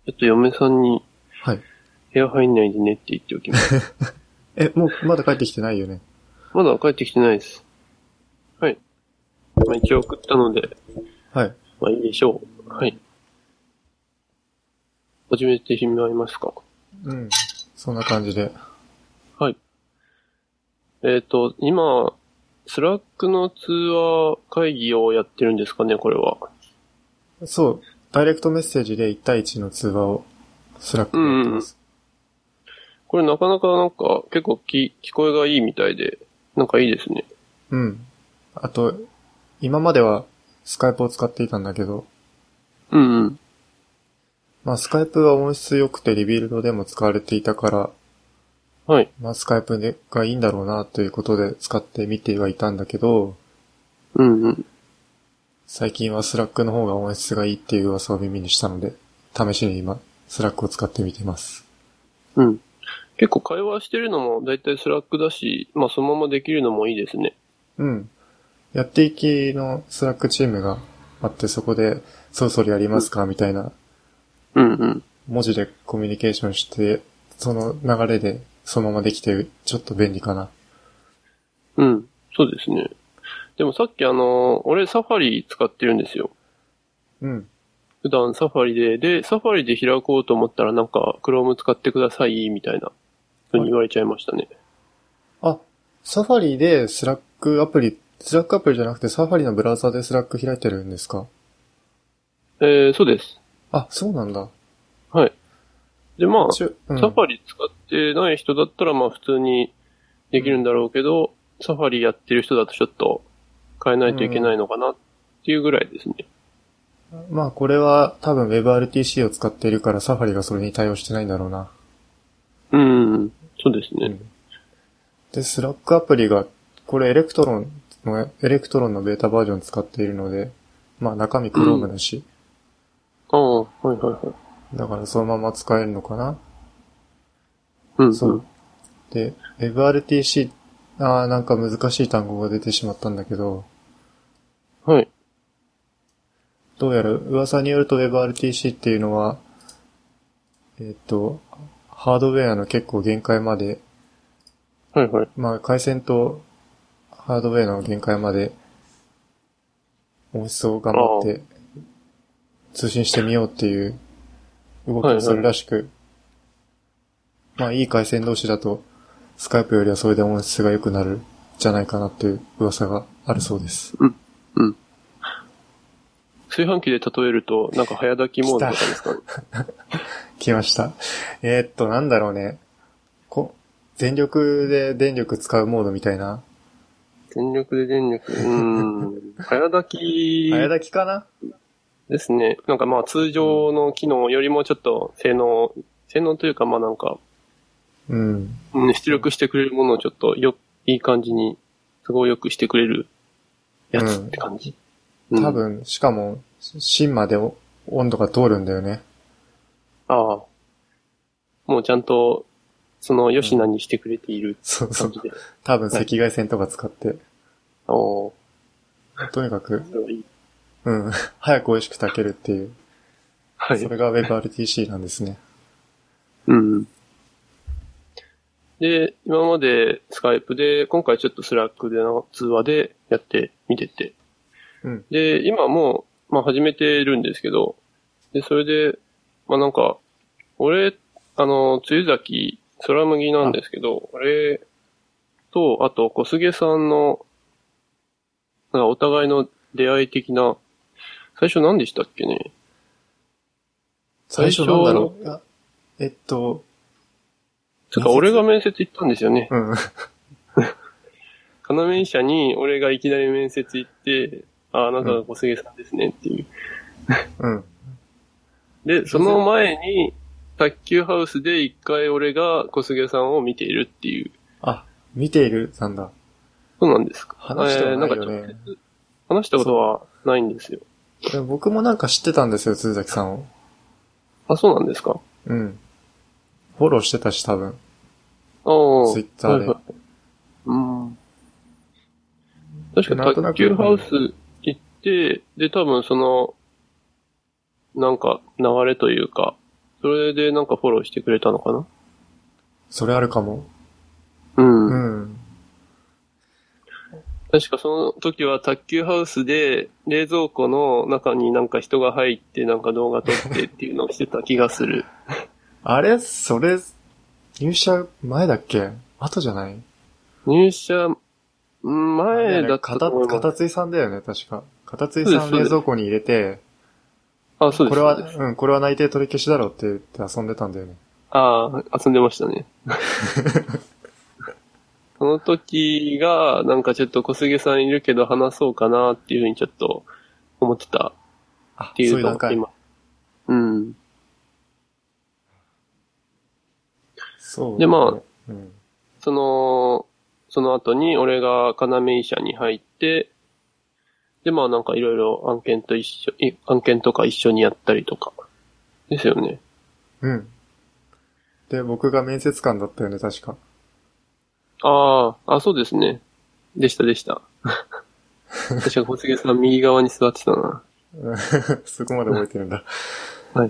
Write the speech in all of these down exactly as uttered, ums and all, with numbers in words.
ちょっと嫁さんにはい。 部屋入んないでねって言っておきます。 え、もう、まだ帰ってきてないよね。 まだ帰ってきてないです。はい。まあ一応送ったので、 はい。 まあいいでしょう。はい。始めてしまいますか。 うん。そんな感じで。 はい。えっと、今、スラックの通話会議をやってるんですかね、これは。 そう。ダイレクトメッセージでいち対いちの通話をスラックでやってうんうん。 ます。 これなかなかなんか結構き聞こえがいいみたいで、なんかいいですね。 うん。あと、今まではスカイプを使っていたんだけど、 うんうん。 まあスカイプは音質良くてリビルドでも使われていたから、 はい。 まあスカイプでがいいんだろうなということで使ってみてはいたんだけど、 うんうん。 最近はスラックの方が音質がいいっていう噂を耳にしたので、試しに今、スラックを使ってみています。 うん。結構会話してるのもだいたいスラックだし、まあそのままできるのもいいですね。 うん。やっていきのスラックチームがあって、そこで、そろそろやりますかみたいな、 うんうん。 文字でコミュニケーションして、その流れでそのままできて、ちょっと便利かな。 うん。そうですね。でもさっきあの、俺サファリ使ってるんですよ。 うん。 普段サファリで、で、サファリで開こうと思ったらなんか、Chrome 使ってください、みたいな、ふうに言われちゃいましたね。 あ、サファリでスラックアプリ、スラックアプリじゃなくてサファリのブラウザでスラック開いてるんですか？ えー、そうです。 あ、そうなんだ。 はい。で、まあ、 ちゅ、うん。 サファリ使ってない人だったらまあ普通にできるんだろうけど、サファリやってる人だとちょっと変えないといけないのかなっていうぐらいですね。 まあこれは多分 WebRTC を使っているからサファリがそれに対応してないんだろうな。 うん、そうですね。 うん。で、スラックアプリが、これエレクトロンの、エレクトロンのベータバージョン使っているので、まあ中身う Chrome ん。 だし、 ああ、はいはいはい。 だからそのまま使えるのかな。 うん、うん。 そう。で、WebRTC、あーなんか難しい単語が出てしまったんだけど、 はい。 どうやら噂によると WebRTC っていうのは、えっと、ハードウェアの結構限界まで、 はいはい。 まあ回線とハードウェアの限界まで音質を頑ああ、は張って通信してみようっていう動きをすいはい。 るらしく、まあいい回線同士だと、スカイプよりはそれで音質が良くなるんじゃないかなっていう噂があるそうです。 うん、うん。炊飯器で例えると、なんか早炊きモード来た。 とかですかね。 来ました。えー、っと、なんだろうね。こ、全力で電力使うモードみたいな。 全力で電力、うーん。早炊早き炊きかな？ ですね。なんかまあ通うん。 常の機能よりもちょっと性能、性能というかまあなんか、 うん。 うん、出力してくれるものをちょっとよ、いい感じに、都合よくしてくれるやつっうん。 て感じ。うん。 多分、しかも、芯まで温度が通るんだよね。 ああ、もうちゃんと、その、ようん。 しなにしてくれているそうそう。 感じで。 多分赤はい。 外線とか使って。 おー、 とにかく、 それはいい。 うん。早く美味しく炊けるっていう。 はい。 それが WebRTC なんですね。 うん。で、今までスカイプで、今回ちょっとスラックでの通話でやってみてて。 うん。 で、今もう、まあ始めてるんですけど、で、それで、まあなんか、俺、あの、梅雨崎、空麦なんあ、 ですけど、俺と、あと小菅さんの、なんかお互いの出会い的な、最初何でしたっけね。 最初なんだ最初の、 ろう。あ、えっと、 つうか俺が面接。 面接行ったんですよね。 うん。 要医者に俺がいきなり面接行って、あ、あなうん。 たが小菅さんですねっていう。 うん。 で、そ面接、 の前に、卓球ハウスで一回俺が小菅さんを見ているっていう。 あ、見ているなんだ。 そうなんですか。えー、 話してはななんか直いよね。 接話したことそはないんですよ。 う。でも僕もなんか知ってたんですよ、鈴崎さんを。 あ、そうなんですか。 うん。フォローしてたし、多分。 ああ、はツイッターで。 いはい。うん。確で、 かなんとなく、 卓球うん。 ハウス行って、で、多分その、なんか流れというか、 それでなんかフォローしてくれたのかな。 それあるかも。 うん。 うん。 確かその時は卓球ハウスで冷蔵庫の中になんか人が入ってなんか動画撮ってっていうのをしてた気がする。 あれそれ、入社前だっけ後じゃない入社前だったと思います。 片津井さんだよね、確か。片津井さん冷蔵庫に入れて、 あ、そうです。 これは、うん、これは内定取り消しだろうって言って遊んでたんだよね。 ああ、遊んでましたね。その時が、なんかちょっと小菅さんいるけど話そうかなっていうふうにちょっと思ってたっていうのが今。うん。 そう、ね。 で、まあ、 うん、 その、その後に俺が要医者に入って、で、まあなんかいろいろ案件と一緒、案件とか一緒にやったりとか。ですよね。 うん。で、僕が面接官だったよね、確か。 ああ、あ、そうですね。でしたでした。確か小菅さん右側に座ってたな。 そこまで覚えてるんだ。 はい。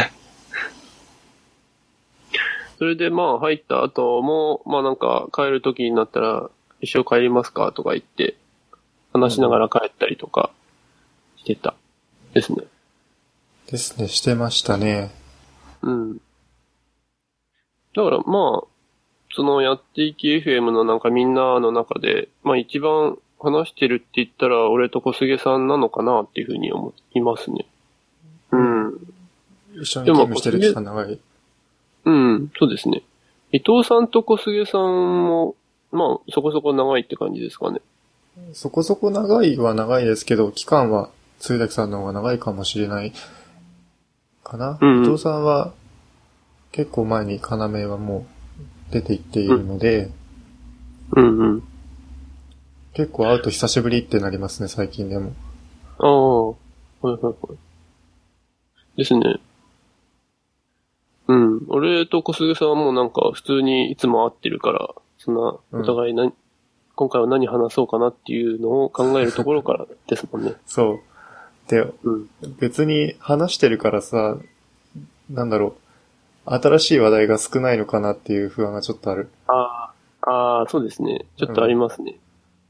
それでまあ入った後も、まあなんか帰る時になったら一緒帰りますかとか言って話しながら帰ったりとかしてた。ですね。 ですね、してましたね。 うん。だからまあ、そのやっていき エフエム のなんかみんなの中で、まあ一番話してるって言ったら俺と小菅さんなのかなっていうふうに思いますね。うん。 一緒に勤務してる期間長い。 うん、そうですね。伊藤さんと小菅さんも、まあそこそこ長いって感じですかね。 そこそこ長いは長いですけど、期間は鶴崎さんの方が長いかもしれないかな。うん、伊藤さんは結構前に要はもう出ていっているので、 うん、うんうん結構会うと久しぶりってなりますね、最近でも。 ああ、はいはいはい。ですね。うん。俺と小菅さんはもうなんか普通にいつも会ってるから、そんな、お互い何、うん、今回は何話そうかなっていうのを考えるところからですもんね。 そう。で、 うん、 別に話してるからさ、なんだろう、新しい話題が少ないのかなっていう不安がちょっとある。 ああ、ああ、そうですね。ちょっとありますね。うん、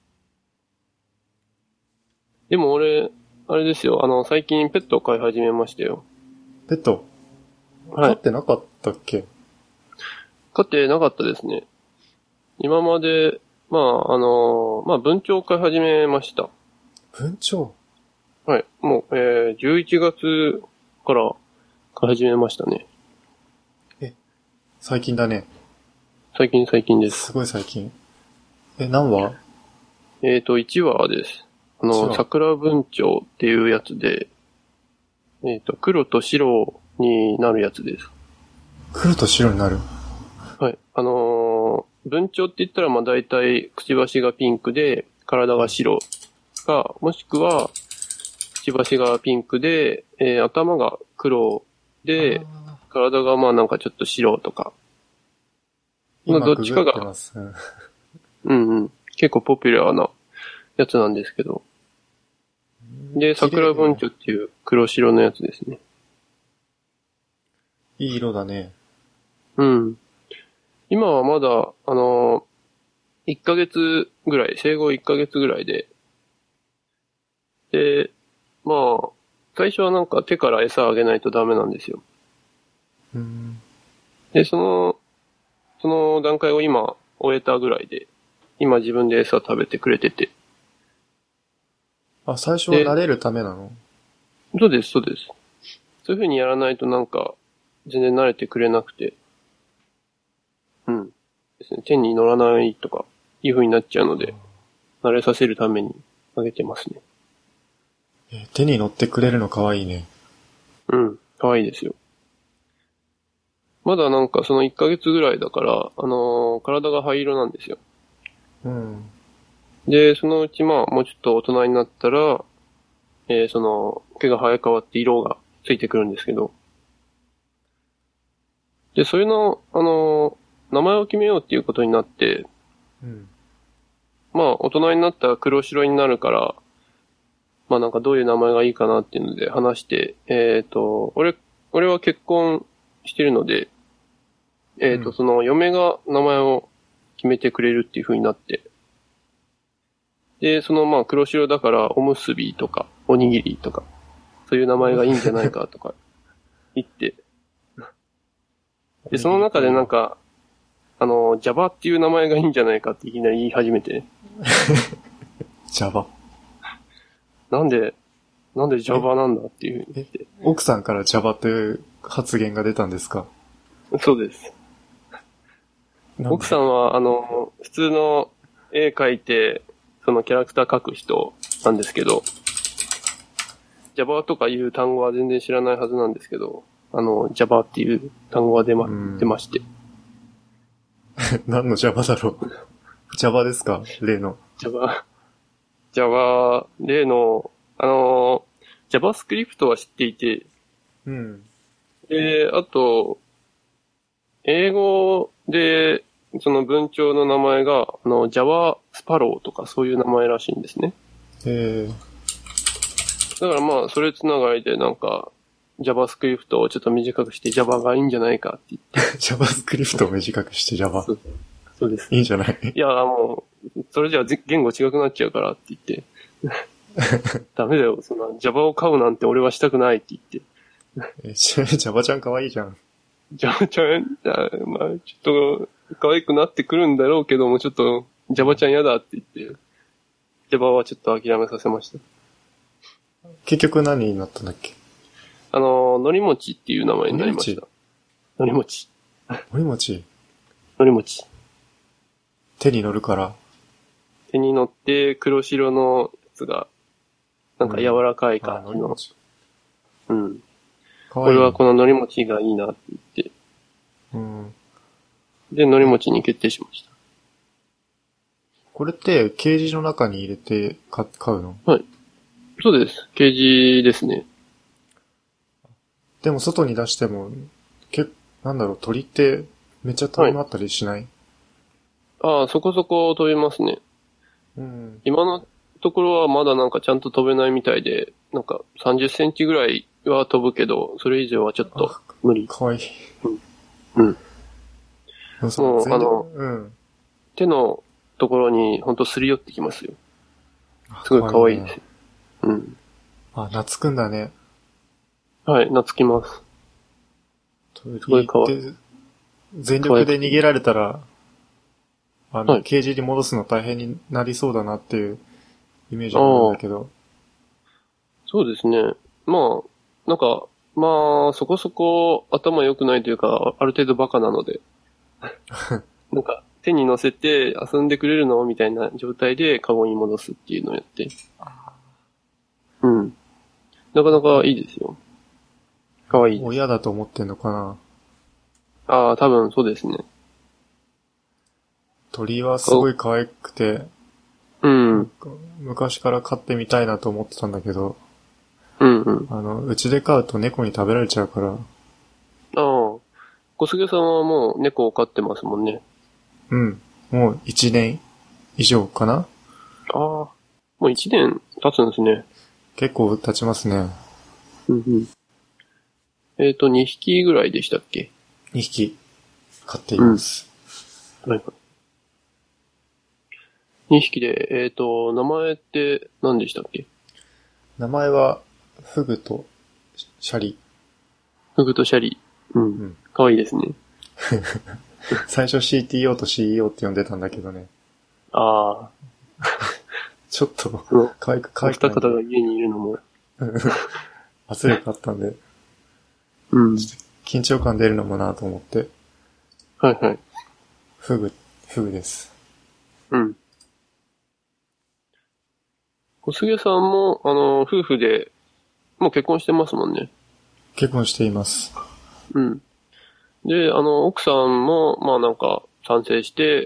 でも俺、あれですよ、あの、最近ペットを飼い始めましたよ。 ペット飼ってなかったっけ、はい、 飼ってなかったですね。今まで、まあ、あの、まあ、文鳥を飼い始めました。 文鳥はい。もう、えー、じゅういちがつから飼い始めましたね。 え、最近だね。 最近最近です。 すごい最近。え、何話？ えっと、いちわです。あの、桜文鳥っていうやつで、えっと、黒と白になるやつです。 黒と白になる？ はい。あのー、文鳥って言ったら、まあ大体、くちばしがピンクで、体が白か、もしくは、くちばしがピンクで、えー、頭が黒で、体がまあなんかちょっと白とか。 今どっちかが、うんうん。結構ポピュラーなやつなんですけど。で、桜文鳥っていう黒白のやつですね。 いい色だね。 うん。今はまだ、あのー、いっかげつぐらい、生後いっかげつぐらいで、で、まあ、最初はなんか手から餌あげないとダメなんですよ。 うん。 で、その、その段階を今終えたぐらいで、今自分で餌食べてくれてて。 あ、最初は慣れるためなの？ そうです、そうです。そういう風にやらないとなんか、全然慣れてくれなくて。うん。ですね。手に乗らないとか、いう風になっちゃうので、慣れさせるためにあげてますね。 え、手に乗ってくれるのかわいいね。 うん、かわいいですよ。まだなんかそのいっかげつぐらいだから、あのー、体が灰色なんですよ。 うん。 で、そのうちまあ、もうちょっと大人になったら、えー、その、毛が生え変わって色がついてくるんですけど。で、それの、あのー、名前を決めようっていうことになって、 うん。 まあ、大人になったら黒白になるから、まあなんかどういう名前がいいかなっていうので話して、えっと、俺、俺は結婚してるので、えっ、と、 うんその嫁が名前を決めてくれるっていう風になって、で、そのまあ黒白だからおむすびとかおにぎりとか、そういう名前がいいんじゃないかとか言って、で、その中でなんか、あの、Java っていう名前がいいんじゃないかっていきなり言い始めて、 Java。 なんで、なんで Java なんだっていう風に言って。 奥さんから Java という発言が出たんですか？ そうです。奥さんは、あの、普通の絵描いて、そのキャラクター描く人なんですけど、Java とかいう単語は全然知らないはずなんですけど、あの、Java っていう単語が出ま、出まして。 何の Java だろう？Java ですか？例の。 Java、Java、例の、あの、JavaScript は知っていて、 うん。 で、あと、英語で、その文鳥の名前が、あの、Java スパローとかそういう名前らしいんですね。 えー、 だからまあ、それつながりでなんか、JavaScript をちょっと短くして Java がいいんじゃないかって言って。 JavaScript を短くして Java。 そうそうです。 いいんじゃない？ いや、もう、それじゃあ言語違くなっちゃうからって言って。ダメだよ、そんな Java を買うなんて俺はしたくないって言って。 え、Java ちゃん可愛いじゃん。 Java ちゃん、あまあ、ちょっと、可愛くなってくるんだろうけども、ちょっと、Java ちゃん嫌だって言って、Java はちょっと諦めさせました。 結局何になったんだっけ？ あの、のりもちっていう名前になりました。のりもち。 のりもち。 のりもち。 手に乗るから。 手に乗って黒白のやつが、なんか柔らかい感じの。うん。これはこののりもちがいいなって言って。 うん。 で、のりもちに決定しました。 これってケージの中に入れて買うの？ はい。そうです。ケージですね。 でも外に出しても、け、なんだろう、鳥ってめっちゃ飛び回ったりしない？はい、 ああ、そこそこ飛びますね。 うん。 今のところはまだなんかちゃんと飛べないみたいで、なんかさんじゅっセンチぐらいは飛ぶけど、それ以上はちょっと無理。 かわいい。 うん。うん。 もう、あの、 うん、 手のところにほんとすり寄ってきますよ。すごい可愛いですよ。うん。 あ、懐くんだね。 はい、懐きます。 すごい可愛い。全力で逃げられたら、あの、はい、ケージに戻すの大変になりそうだなっていうイメージがあるんだけど。 そうですね。まあ、なんか、まあ、そこそこ頭良くないというか、ある程度バカなので。なんか、手に乗せて遊んでくれるのみたいな状態でカゴに戻すっていうのをやって。うん。なかなかいいですよ。かわいいです。 親だと思ってんのかな？ ああ、多分そうですね。 鳥はすごい可愛くて、 うん。 昔から飼ってみたいなと思ってたんだけど、 うんうん。 あの、うちで飼うと猫に食べられちゃうから。ああ。 小菅さんはもう猫を飼ってますもんね。 うん。もう一年以上かな？ ああ。もう一年経つんですね。 結構経ちますね。 うんうん。えっと、二匹ぐらいでしたっけ？ 二匹飼っています。 うん、はい。二匹で、えっと、名前って何でしたっけ？ 名前は、フグとシャリ。 フグとシャリ。うん。うん、かわいいですね。 最初 シーティーオー と シーイーオー って呼んでたんだけどね。 ああ。 ちょっと、可愛く可愛くない。お二方が家にいるのも。 圧力あったんで。 うん。 緊張感出るのもなと思って。 はいはい。 フグ、フグです。 うん。小菅さんも、あの、夫婦で、もう結婚してますもんね。 結婚しています。 うん。で、あの、奥さんも、まあなんか、賛成して、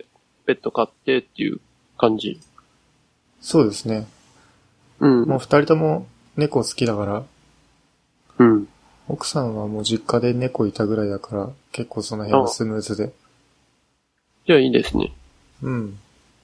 ペット飼ってっていう感じ。 そうですね。うん。もう二人とも猫好きだから。 うん。 奥さんはもう実家で猫いたぐらいだから、結構その辺はスムーズで。 じゃあいいですね。 うん。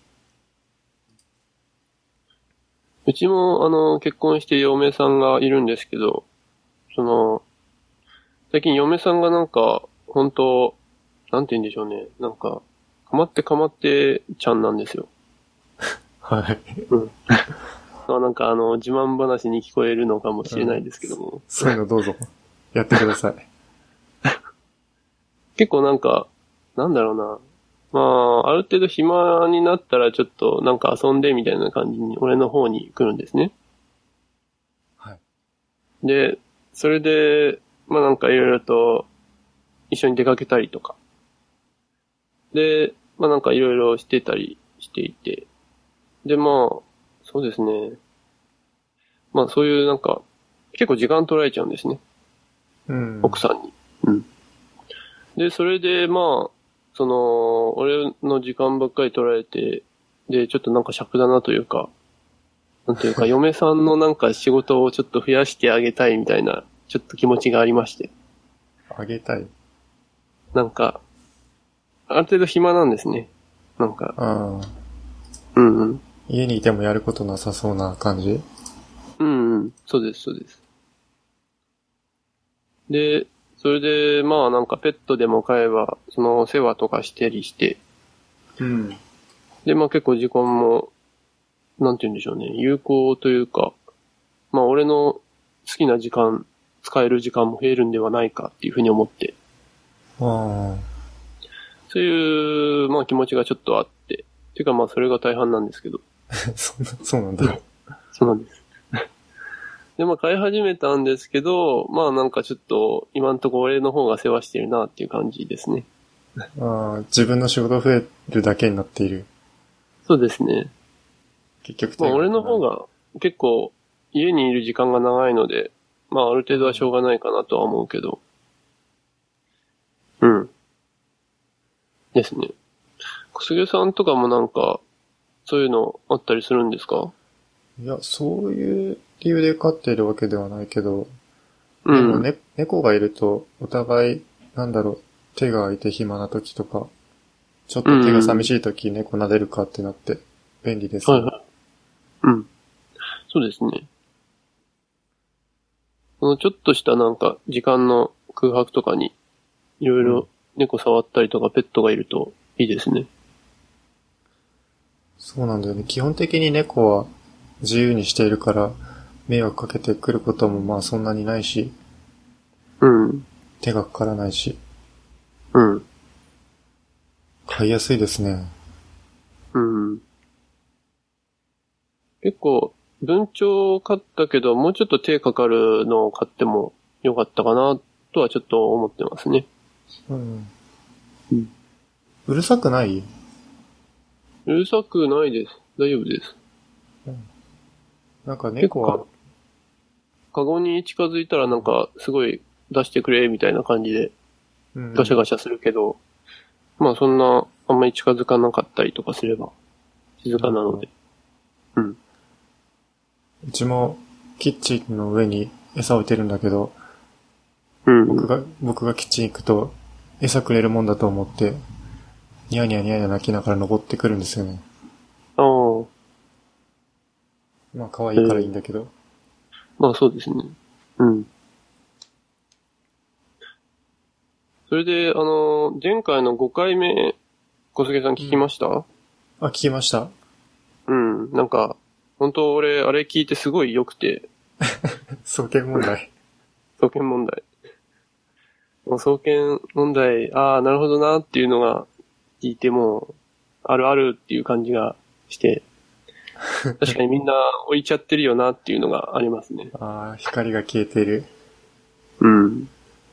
うちも、あの、結婚して嫁さんがいるんですけど、その、 最近嫁さんがなんか、本当なんて言うんでしょうね。なんか、かまってかまってちゃんなんですよ。 はい。 うん。まあなんかあの、自慢話に聞こえるのかもしれないですけども。うん、 そういうのどうぞ。やってください。 結構なんか、なんだろうな。まあ、ある程度暇になったらちょっとなんか遊んでみたいな感じに俺の方に来るんですね。 はい。 で、それで、まあなんかいろいろと一緒に出かけたりとか。で、まあなんかいろいろしてたりしていて。で、まあ、そうですね。まあそういうなんか、結構時間取られちゃうんですね。 うん。 奥さんに。うん。で、それでまあ、その、俺の時間ばっかり取られて、で、ちょっとなんか尺だなというか、なんていうか、嫁さんのなんか仕事をちょっと増やしてあげたいみたいな、ちょっと気持ちがありまして。 あげたい。 なんか、ある程度暇なんですね。なんか、 ああ。 うんうん。 家にいてもやることなさそうな感じ？ うんうん。そうです、そうです。で、それで、まあなんかペットでも飼えば、その世話とかしてりして、 うん。 で、まあ結構時間も、なんて言うんでしょうね、有効というか、まあ俺の好きな時間、使える時間も増えるんではないかっていうふうに思って、 ああ。 そういう、まあ気持ちがちょっとあって、ていうかまあそれが大半なんですけど。 そんな、そうなんだ。 そうなんです。で、まあ飼い始めたんですけど、まあなんかちょっと今んとこ俺の方が世話してるなっていう感じですね。 ああ、自分の仕事増えるだけになっている。 そうですね。 結局まあ俺手がない。 の方が結構家にいる時間が長いので、まあある程度はしょうがないかなとは思うけど。うん。ですね。小菅さんとかもなんか、そういうのあったりするんですか？ いや、そういう理由で飼っているわけではないけど、 うん。 でもね、猫がいると、お互い、なんだろう、手が空いて暇な時とか、ちょっうと手がん。 寂しい時猫撫でるかってなって、便利ですよ。 はいはい。うん。そうですね。このちょっとしたなんか時間の空白とかに、いろいうん。 ろ猫触ったりとかペットがいるといいですね。 そうなんだよね。基本的に猫は自由にしているから、迷惑かけてくることもまあそんなにないし、 うん。 手がかからないし、 うん。 飼いやすいですね。 うん。結構、文鳥飼ったけど、もうちょっと手かかるのを買ってもよかったかな、とはちょっと思ってますね。 うん。 うん。 うるさくない？ うるさくないです。大丈夫です。 なんか結構か、 猫は、 カゴに近づいたらなんか、すごい出してくれ、みたいな感じでうん。 ガシャガシャするけど、まあそんな、あんまり近づかなかったりとかすれば、静なるほど。 かなので。うん。 うちもキッチンの上に餌を置いてるんだけど、 うん。 僕が、僕がキッチン行くと餌くれるもんだと思って、ニヤニヤニヤニヤ泣きながら登ってくるんですよね。 ああ、 まあ可愛いからいいんええ、 だけど。 まあそうですね。うん。それで、あの、前回のごかいめ、小菅さん聞きうん。 ました？ あ、聞きました。 うん。なんか、本当俺、あれ聞いてすごい良くて、 双剣問題。 双剣問題。もう双剣問題、ああ、なるほどなっていうのが聞いても、あるあるっていう感じがして、確かにみんな置いちゃってるよなっていうのがありますね。 ああ、光が消えている。 うん。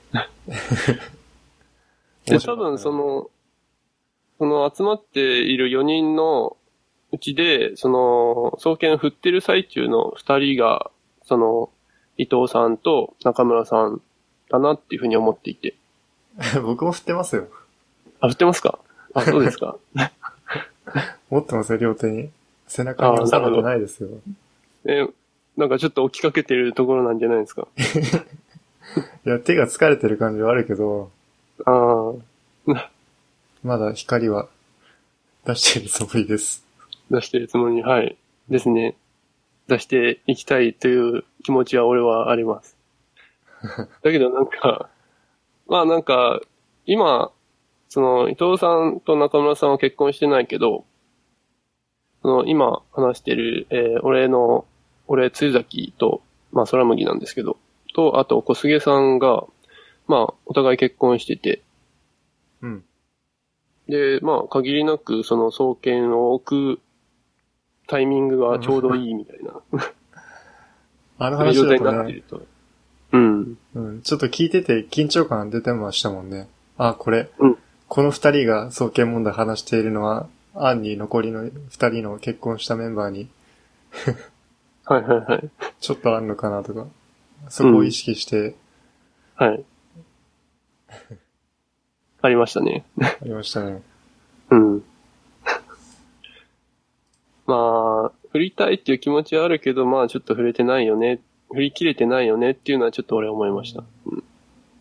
で、 面多分白かったな。 その、その集まっているよにんのうちで、その、双剣振ってる最中のふたりが、その、伊藤さんと中村さんだなっていうふうに思っていて。 僕も振ってますよ。 あ、振ってますか？あ、そうですか。 持ってますよ、両手に。背中にああ、な収めてるほど。 ないですよ。 え、なんかちょっと起きかけてるところなんじゃないですか。 いや、手が疲れてる感じはあるけど、 ああ、なまだ光は出しているつもりです。 出してるつもりに、はい。ですね。出していきたいという気持ちは俺はあります。だけどなんか、 まあなんか、今、その伊藤さんと中村さんは結婚してないけど、その今話してる、えー、俺の、俺、つゆざきと、まあ空麦なんですけど、と、あと小菅さんが、まあお互い結婚してて、 うん。 で、まあ限りなくその双剣を置くタイミングがちょうどいいみたいな、 あのそういう状態に話だとね、 なってると。うん。 うん、ちょっと聞いてて緊張感出てましたもんね。あ、これ、 うん。 この二人が双剣問題話しているのは、案に残りの二人の結婚したメンバーにはいはいはい。 ちょっとあんのかなとか、そこを意識して、 はい。ありましたね。 ありましたね。 うん。まあ、振りたいっていう気持ちはあるけど、まあちょっと触れてないよね。振り切れてないよねっていうのはちょっと俺は思いました。うん。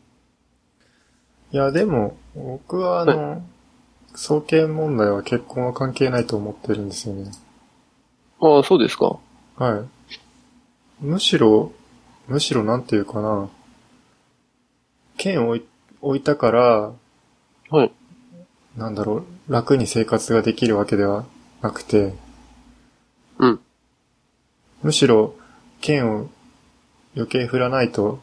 いや、でも、僕はあはい。 の、双剣問題は結婚は関係ないと思ってるんですよね。 ああ、そうですか。 はい。むしろ、むしろなんていうかな、剣を置い置いたから、 はい。 なんだろう、楽に生活ができるわけではなくて、 うん。 むしろ、剣を余計振らないと、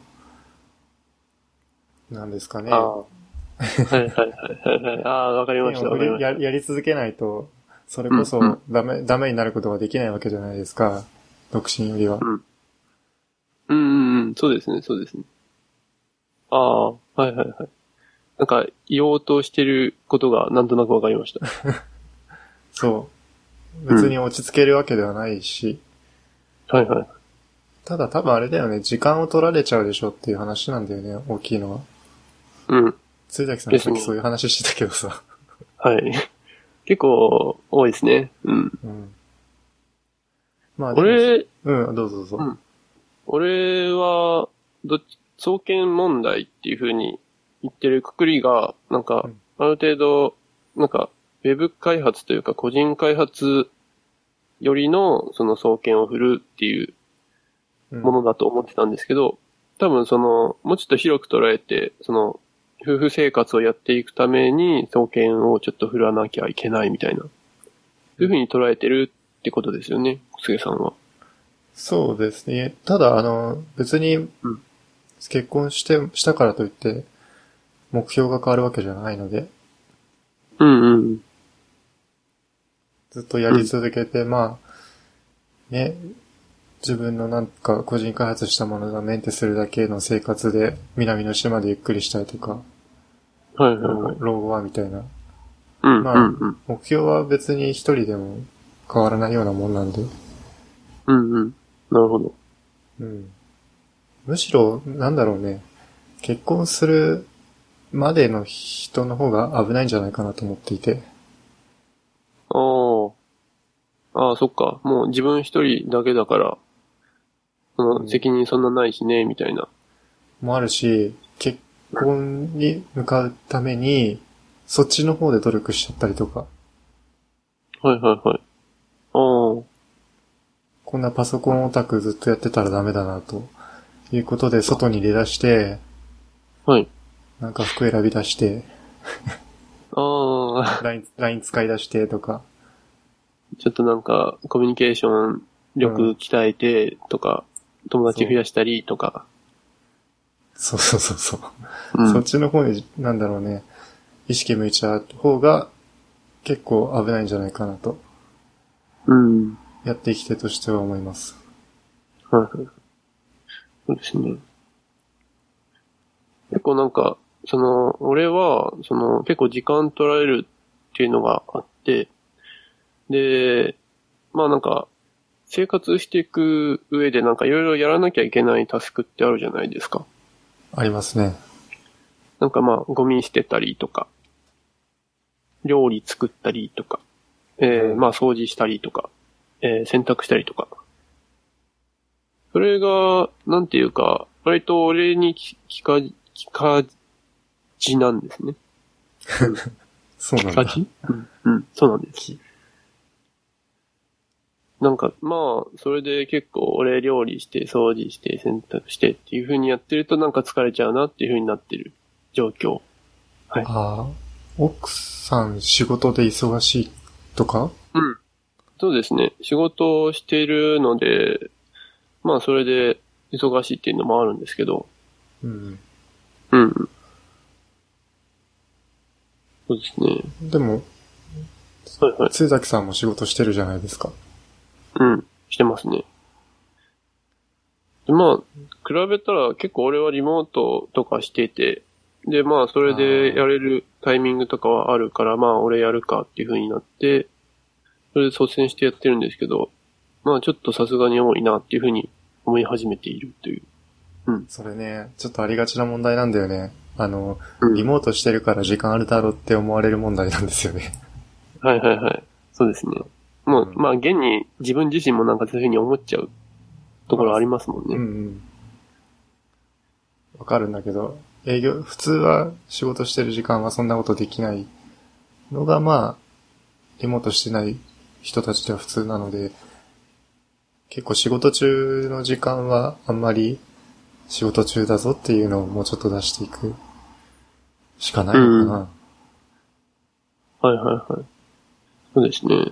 なんですかね。 ああ。はいはいはいはいはい。ああ、わかりました剣を振りや、 わかりました。 やり続けないと、それうんうんこそダメ、ダメになることができないわけじゃないですか。独身よりは。 うん。うんうんうん。そうですねそうですね。ああ、はいはいはい。なんか言おうとしてることがなんとなくわかりました。 そう。 うん。 別に落ち着けるわけではないし、 はいはい。 ただ多分あれだよね、時間を取られちゃうでしょっていう話なんだよね、大きいのは。 うん。 つ崎さんがですね。 さっきそういう話してたけどさ。 はい。結構多いですね。うん。 うん。まあでも、 俺、 うん、どうぞどうぞ。 うん。俺は、どっち、創建問題っていう風に言ってるくくりが、なんか、 うん。 ある程度、なんか、ウェブ開発というか個人開発よりの、その創建を振るっていううん。 ものだと思ってたんですけど、多分その、もうちょっと広く捉えて、その、夫婦生活をやっていくために、創建をちょっと振らなきゃいけないみたいな、そういう風に捉えてるってことですよね、小菅さんは。 そうですね。ただ、あの、別にうん。 結婚して、したからといって、目標が変わるわけじゃないので、 うんうん。 ずっとやりうん。 続けて、まあ、ね、自分のなんか個人開発したものがメンテするだけの生活で、南の島でゆっくりしたいとか、 はいはいはい。 老老後はみたいな。 うんうまあ、 んうん。 目標は別に一人でも変わらないようなもんなんで。 うんうん。なるほど。 うん。むしろ、なんだろうね。結婚するまでの人の方が危ないんじゃないかなと思っていて。 ああ。ああ、そっか。もう自分一人だけだから、そうん。 の責任そんなないしね、みたいな。 もあるし、結婚に向かうために、そっちの方で努力しちゃったりとか。 はいはいはい。ああ。 こんなパソコンオタクずっとやってたらダメだな、ということで外に出だして、 はい。 なんか服選び出して、 ああ。 ライン、ライン使い出してとか。 ちょっとなんか、コミュニケーション力うん。 鍛えてとか、友達そう。 増やしたりとか。 そうそうそうそう。 うん。 そっちの方に、なんだろうね、意識向いちゃう方が結構危ないんじゃないかなと、 うん。 やっていき手としては思います。 はいはい。そうですね。結構なんか、その、俺は、その、結構時間取られるっていうのがあって、で、まあなんか、生活していく上でなんかいろいろやらなきゃいけないタスクってあるじゃないですか。 ありますね。 なんかまあ、ゴミ捨てたりとか、料理作ったりとか、えー、 うん。 まあ掃除したりとか、えー、洗濯したりとか。それが、なんていうか、割と俺に聞か、聞かじなんですね。うん。聞かそうなんだ。 じうん、うん、そうなんです。 きなんか、まあ、それで結構俺料理して、掃除して、洗濯してっていう風にやってるとなんか疲れちゃうなっていう風になってるっ状況。はい。 ああ、奥さん仕事で忙しいとか？ うん。そうですね。仕事をしているので、まあそれで忙しいっていうのもあるんですけど。 うん。 うん。そうですね。 でも、 はいはい。 津崎さんも仕事してるじゃないですか。 うん。してますね。でまあ、比べたら結構俺はリモートとかしてて、でまあそれでやれるタイミングとかはあるから、まあ俺やるかっていう風になって、それで率先してやってるんですけど、まあちょっとさすがに多いなっていう風に思い始めているという。うん。 それね、ちょっとありがちな問題なんだよね。あの、 うん。 リモートしてるから時間あるだろうって思われる問題なんですよね。 はいはいはい。そうですね。もう、 うん、 まあ現に自分自身もなんかそういう風に思っちゃうところありますもんね。 うんうん。わかるんだけど、営業、普通は仕事してる時間はそんなことできないのが、まあ、リモートしてない人たちでは普通なので、結構仕事中の時間はあんまり仕事中だぞっていうのをもうちょっと出していくしかないのかな。 うん、はいはいはい。そうですね。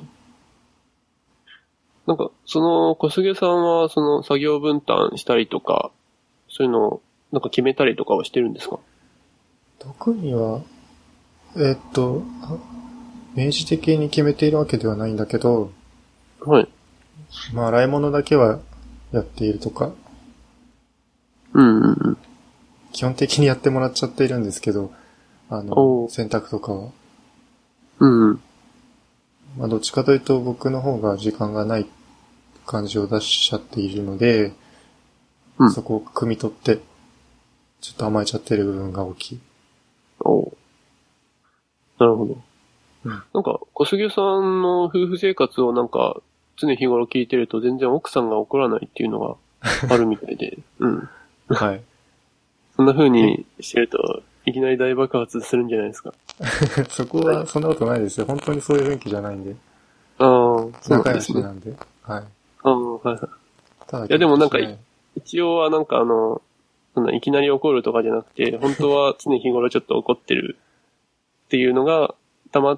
なんか、その、小菅さんは、その、作業分担したりとか、そういうのを、なんか決めたりとかはしてるんですか？ 特には、えーっと、明示的に決めているわけではないんだけど、 はい。 まあ、洗い物だけはやっているとか、 うんうんうん。 基本的にやってもらっちゃっているんですけど、あの、 おー。 洗濯とかは。 うんうん。 まあ、どっちかというと僕の方が時間がない感じを出しちゃっているので、 うん。 そこを汲み取って、ちょっと甘えちゃってる部分が大きい。 おー。なるほど。 うん。 なんか、小菅さんの夫婦生活をなんか、常日頃聞いてると全然奥さんが怒らないっていうのがあるみたいで、うん。 はい。 そんな風にしてると、いきなり大爆発するんじゃないですか。 そこはそんなことないですよ。本当にそういう雰囲気じゃないんで。 ああ、そうなん仲良ですね。 しなんで。はい。 ああ、はいはい。 ただ、 いやでもなんか、 ね、 一応はなんかあの、そんないきなり怒るとかじゃなくて、本当は常日頃ちょっと怒ってるっていうのが溜まって、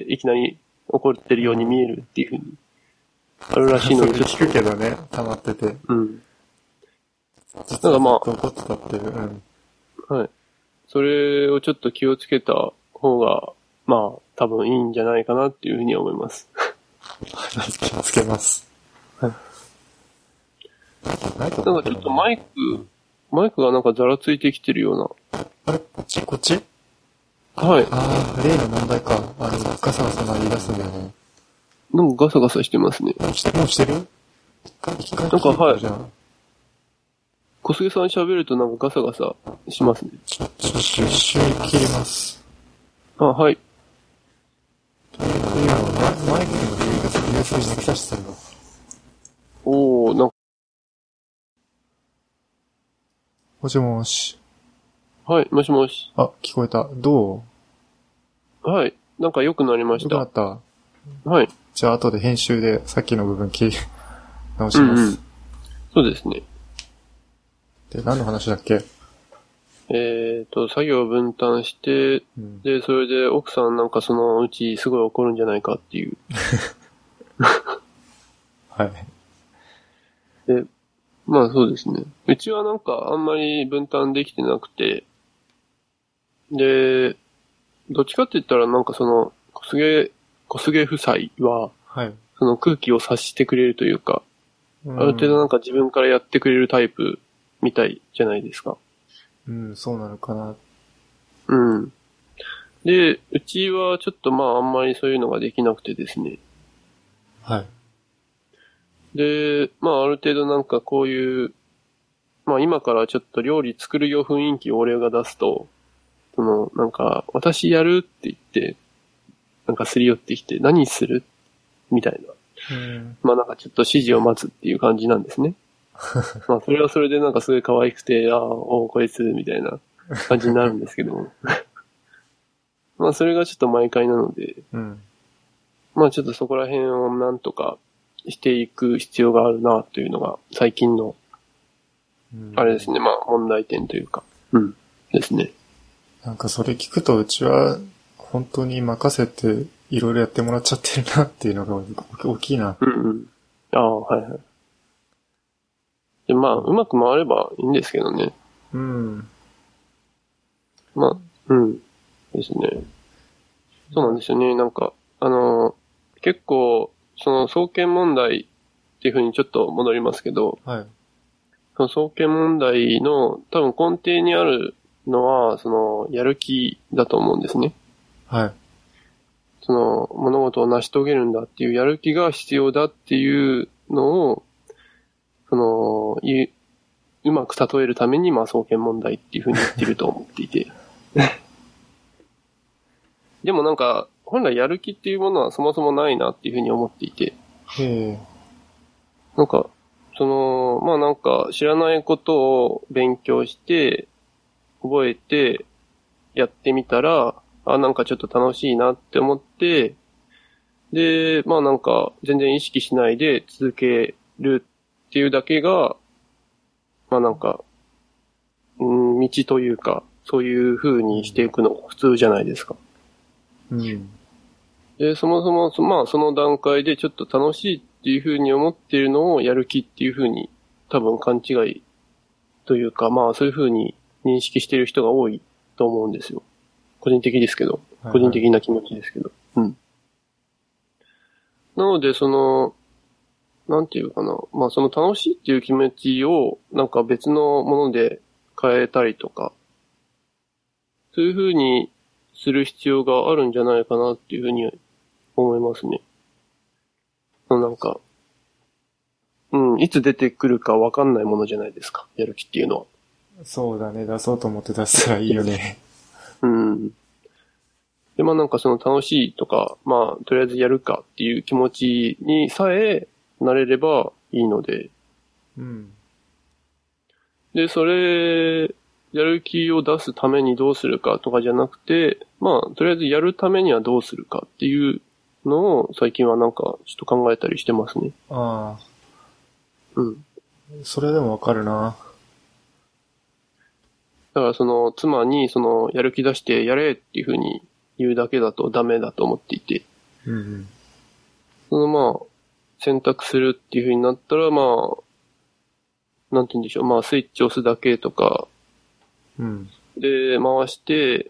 いきなり怒ってるように見えるっていうふうに、あるらしいので、ちょっ聞くけどね、溜まってて。 と、うん。 実はずっと怒ってたっていう。うん。 はい。それをちょっと気をつけた方が、まあ、多分いいんじゃないかなっていうふうに思います。 気をつけます。 はい。 ないとなんかちょっ思うけどね。 とマイク、マイクがなんかざらついてきてるようあれ、こっちこっちな。はい。 ああ、例の問題か。あの、ガサガサ鳴り出すんだよね。 なんかガサガサしてますね。 もうしてもうしてる一回、一回なんかはいじゃあ。 小菅さん喋るとなんかガサガサしますね。 ちょ、ちょ、ちょ一瞬切ります。 あ、はい。 というのは、ママイクの振りが先に数字突き出してるの。 おー、なんか、 もしもし。 はい、もしもし。 あ、聞こえた。どはい。なんか良くなりまうした。 どうなった？ はい。 じゃあ後で編集でさっきの部分切り直します。 うんうん。そうですね。 で、何の話だっけ？ えーと、作業を分担して、 うん、 で、それで奥さんなんかそのうちすごい怒るんじゃないかっていう。 はい。 で、まあそうですね。うちはなんかあんまり分担できてなくて、で、どっちかって言ったらなんかその、小菅、小菅夫妻は、 はい。 その空気を察してくれるというか、 うある程度なんん、 か自分からやってくれるタイプみたいじゃないですか。 うん、そうなのかな。 うん。で、うちはちょっとまああんまりそういうのができなくてですね。 はい。 で、まあある程度なんかこういう、まあ今からちょっと料理作るよ雰囲気を俺が出すと、そのなんか私やるって言って、なんかすり寄ってきて何するみたいな。 うん、 まあなんかちょっと指示を待つっていう感じなんですね。まあそれはそれでなんかすごい可愛くて、ああ、おうこいつ、みたいな感じになるんですけども。まあそれがちょっと毎回なので、 うん。 まあちょっとそこら辺をなんとかしていく必要があるなというのが最近の、あれですね、まあ問題点というか、うん、ですね。 なんかそれ聞くとうちは本当に任せていろいろやってもらっちゃってるなっていうのが大きいな。 うんうん。ああ、はいはい。で、まあ、うまく回ればいいんですけどね。 うん。 まあ、うん。ですね。そうなんですよね。なんか、あのー、結構、その送検問題っていうふうにちょっと戻りますけど、 はい。 その送検問題の多分根底にあるのは、その、やる気だと思うんですね。 はい。 その、物事を成し遂げるんだっていうやる気が必要だっていうのを、その、いううまく例えるために、まあ、送検問題っていうふうに言ってると思っていて。でもなんか、本来やる気っていうものはそもそもないなっていうふうに思っていて。 へえ。 なんか、その、まあなんか、知らないことを勉強して、覚えて、やってみたら、あ、なんかちょっと楽しいなって思って、で、まあなんか、全然意識しないで続けるっていうだけが、まあなんか、うん、道というか、そういう風にしていくのが普通じゃないですか。 うん。 で、そもそも、まあその段階でちょっと楽しいっていう風に思っているのをやる気っていう風に多分勘違いというか、まあそういう風に認識している人が多いと思うんですよ。個人的ですけど。 はいはい、 個人的な気持ちですけど。うん。なので、その、なんていうかな。まあその楽しいっていう気持ちをなんか別のもので変えたりとか、そういう風にする必要があるんじゃないかなっていう風に思いますね。なんか、うん、いつ出てくるかわかんないものじゃないですか。やる気っていうのは。 そうだね。出そうと思って出したらいいよね。 うん。で、まあなんかその楽しいとか、まあとりあえずやるかっていう気持ちにさえなれればいいので。 うん。 で、それ、やる気を出すためにどうするかとかじゃなくて、まあとりあえずやるためにはどうするかっていうのを最近はなんかちょっと考えたりしてますね。 ああ。 うん。 それでもわかるな。 だからその妻にそのやる気出してやれっていう風に言うだけだとダメだと思っていて。 うんうん。 そのまあ、選択するっていう風になったらまあ、なんて言うんでしょう。まあスイッチ押すだけとか、 うん。 で回して、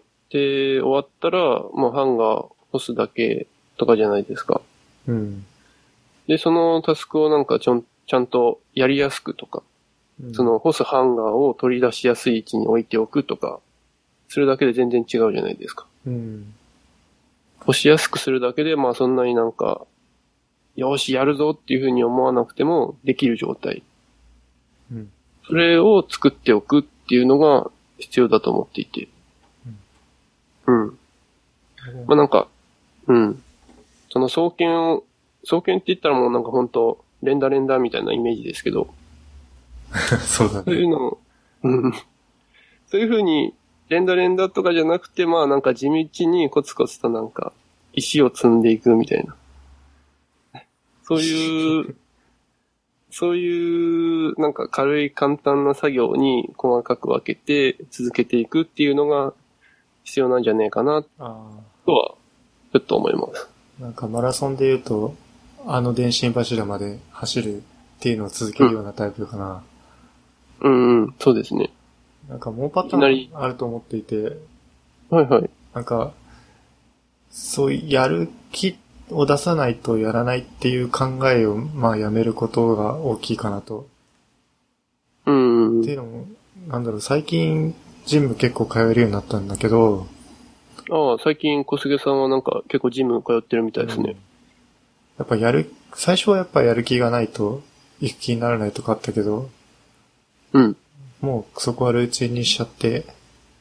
で終わったらもうハンガー干すだけとかじゃないですか。 うん。 で、そのタスクをなんかちょん、ちゃんとやりやすくとか、 うん、 その干すハンガーを取り出しやすい位置に置いておくとか、するだけで全然違うじゃないですか。 うん。 干しやすくするだけで、まあそんなになんか、よし、やるぞっていうふうに思わなくてもできる状態。 うん。 それを作っておくっていうのが必要だと思っていて。うん。うん、まあなんか、うん。その送検を、送検って言ったらもうなんか本当連打連打みたいなイメージですけど。 そうだね。 そういうの、うん。そういうふうに、連打連打とかじゃなくて、まあなんか地道にコツコツとなんか、石を積んでいくみたいな。そういう、そういう、なんか軽い簡単な作業に細かく分けて続けていくっていうのが必要なんじゃねえかな、とは、ちょっと思います。 なんかマラソンで言うと、あの電信柱まで走るっていうのを続けるようなタイプかな。 うん、うん、うん、そうですね。 なんかもうパターンあると思っていて、 はいはい。 なんか、そういうやる気を出さないとやらないっていう考えを、まあやめることが大きいかなと。 うん。 っていうのも、なんだろう、最近ジム結構通えるようになったんだけど、 ああ、最近小菅さんはなんか結構ジム通ってるみたいですね。うん、 やっぱやる、最初はやっぱやる気がないと行く気にならないとかあったけど、 うん。 もうそこはルーチンにしちゃって、えっ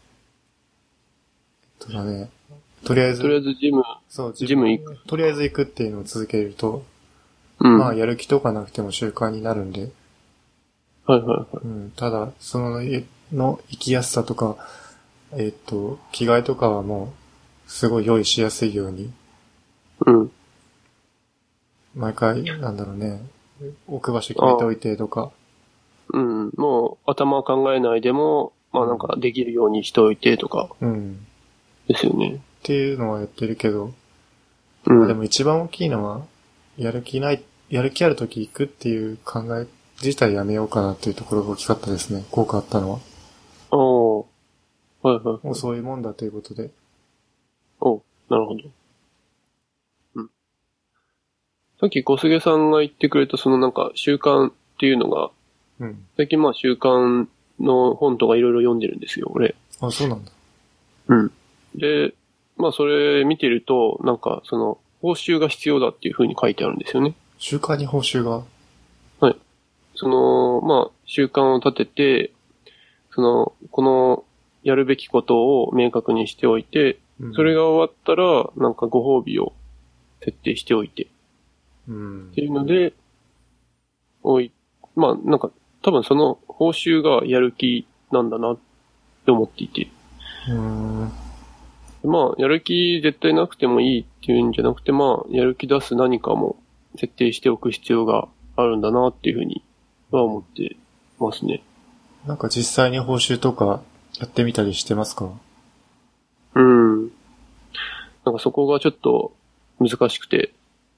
とだね、とりあえず、 とりあえずジム、 そう、 ジム行く。 とりあえず行くっていうのを続けると、 うん、 まあやる気とかなくても習慣になるんで、 はいはいはい。 うん、ただ、その、の生きやすさとか、えっと、着替えとかはもう、すごい用意しやすいように、 うん。 毎回、なんだろうね、置く場所決めておいてとか。 うん。もう、頭考えないでも、 まあなんかできるようにしておいてとか、 うん。 ですよね。 っていうのはやってるけど、 うん。 まあでも一番大きいのは、やる気ない、やる気あるとき行くっていう考え自体やめようかなっていうところが大きかったですね。効果あったのは。 ああ、はいはいもうはい。 そういうもんだということで。 お、なるほど。うん。さっき小菅さんが言ってくれたそのなんか習慣っていうのが、 うん。 最近まあ習慣の本とかいろいろ読んでるんですよ、俺。 あ、そうなんだ。 うん。で、まあそれ見てると、なんかその報酬が必要だっていう風に書いてあるんですよね。 習慣に報酬が。 はい。その、まあ習慣を立てて、その、このやるべきことを明確にしておいて、 うん、 それが終わったら、なんかご褒美を設定しておいて、 うん。 っていうので、おい、まあなんか多分その報酬がやる気なんだなって思っていて、 うーん。 まあ、やる気絶対なくてもいいっていうんじゃなくて、まあ、やる気出す何かも設定しておく必要があるんだなっていうふうには思ってますね。 なんか実際に報酬とかやってみたりしてますか？ うん。なんかそこがちょっと難しくて、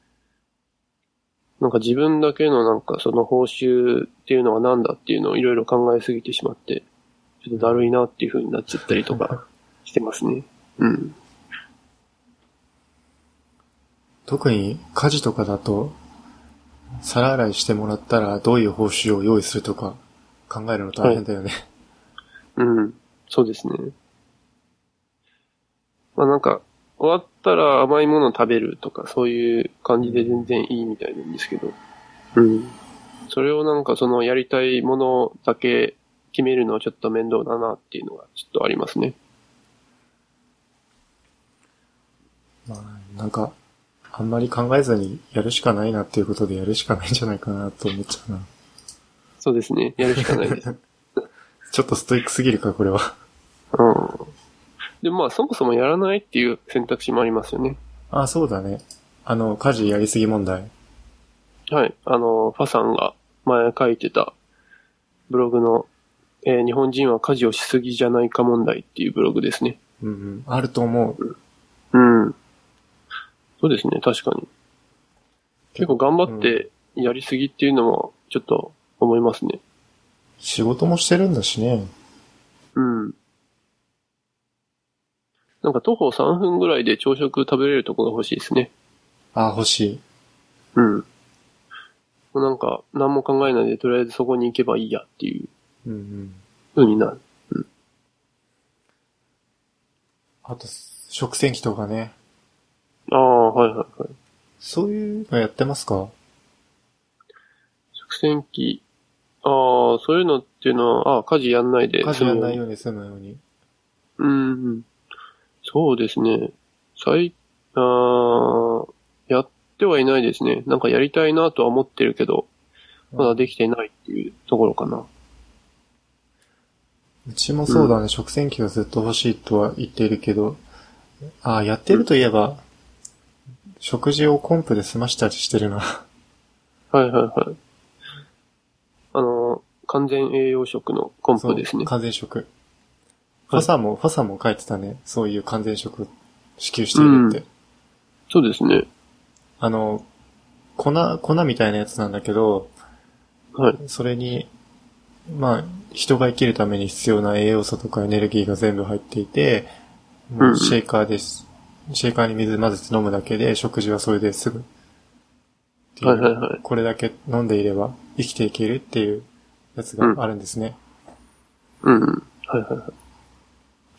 なんか自分だけのなんかその報酬っていうのは何だっていうのをいろいろ考えすぎてしまって、ちょっとだるいなっていうふうになっちゃったりとかしてますね。うん。 特に家事とかだと、皿洗いしてもらったらどういう報酬を用意するとか考えるの大変だよね。 はい。うん。そうですね。まあなんか、終わったら甘いものを食べるとか、そういう感じで全然いいみたいなんですけど。うん。それをなんかそのやりたいものだけ決めるのはちょっと面倒だなっていうのがちょっとありますね。 まあ、なんか、あんまり考えずにやるしかないなっていうことでやるしかないんじゃないかなと思っちゃうな。 そうですね。やるしかないです。 ちょっとストイックすぎるか、これは。 うん。でもまあそもそもやらないっていう選択肢もありますよね。 あ、そうだね。あの、家事やりすぎ問題。 はい。あの、ファさんが前書いてたブログの、えー日本人は家事をしすぎじゃないか問題っていうブログですね。 うんうん。あると思う。 うん。そうですね。確かに。結構頑張ってやりすぎっていうのもちょっと思いますね。 仕事もしてるんだしね。 うん。なんか徒歩さんぷんぐらいで朝食食べれるとこが欲しいですね。 あ、欲しい。 うん。もうなんか何も考えないでとりあえずそこに行けばいいやっていううんうん。 風になる。うん。 あと、食洗機とかね。 ああ、はいはいはい。 そういうのやってますか？ 食洗機。ああ、そういうのっていうのは、ああ、家事やんないで家事や済むように。 んないように済むように。 うん。そうですね。最、ああ、やってはいないですね。なんかやりたいなとは思ってるけど、まだできてないっていうところかな。 うちもそうだね、うん、食洗機がずっと欲しいとは言っているけど、ああ、やってるといえば、うん、食事をコンプで済ましたりしてるな。 はいはいはい。あの、完全栄養食のコンプですね。 完全食。ファサも、はい、ファサも書いてたね。そういう完全食支給しているって、うん。 そうですね。 あの、粉、粉みたいなやつなんだけど、 はい。 それに、まあ、人が生きるために必要な栄養素とかエネルギーが全部入っていて、もうシェイカーです。うん、シェイカーに水混ぜて飲むだけで食事はそれですぐ。 はいはいはい。 これだけ飲んでいれば生きていけるっていうやつがあるんですね。 うん。うん、はいはいはい。